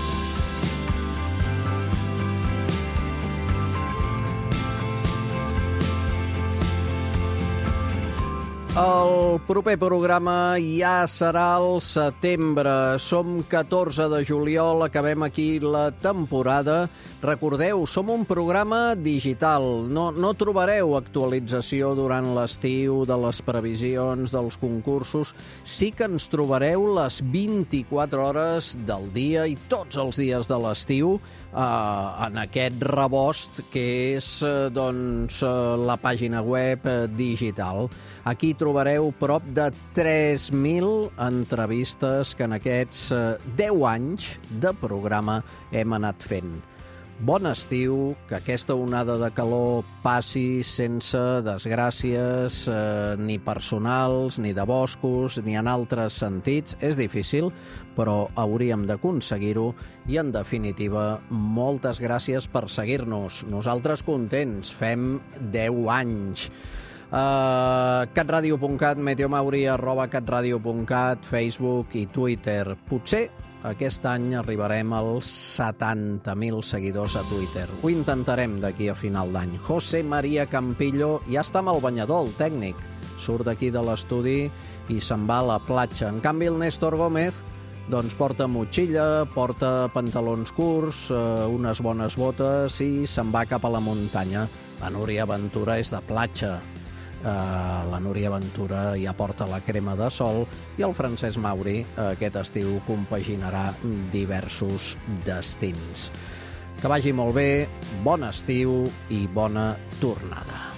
El proper programa ja serà al setembre. Som 14 de juliol, acabem aquí la temporada. Recordeu, som un programa digital. No trobareu actualització durant l'estiu de les previsions, dels concursos. Sí que ens trobareu les 24 hores del dia i tots els dies de l'estiu en aquest rebost que és la pàgina web digital. Aquí trobareu prop de 3.000 entrevistes que en aquests 10 anys de programa hem anat fent. Bon estiu, que aquesta onada de calor passi sense desgràcies ni personals, ni de boscos, ni en altres sentits. És difícil, però hauríem d'aconseguir-ho i, en definitiva, moltes gràcies per seguir-nos. Nosaltres contents, fem 10 anys. catradio.cat, meteomauri @catradio.cat, Facebook i Twitter. Potser aquest any arribarem als 70.000 seguidors a Twitter. Ho intentarem d'aquí a final d'any. José María Campillo ja està amb el banyador, el tècnic. Surt d'aquí de l'estudi i se'n va a la platja. En canvi, el Néstor Gómez porta motxilla, porta pantalons curts, unes bones botes i se'n va cap a la muntanya. La Núria Ventura és de platja. La Núria Ventura ja porta la crema de sol i el Francesc Mauri aquest estiu compaginarà diversos destins. Que vagi molt bé, bon estiu i bona tornada.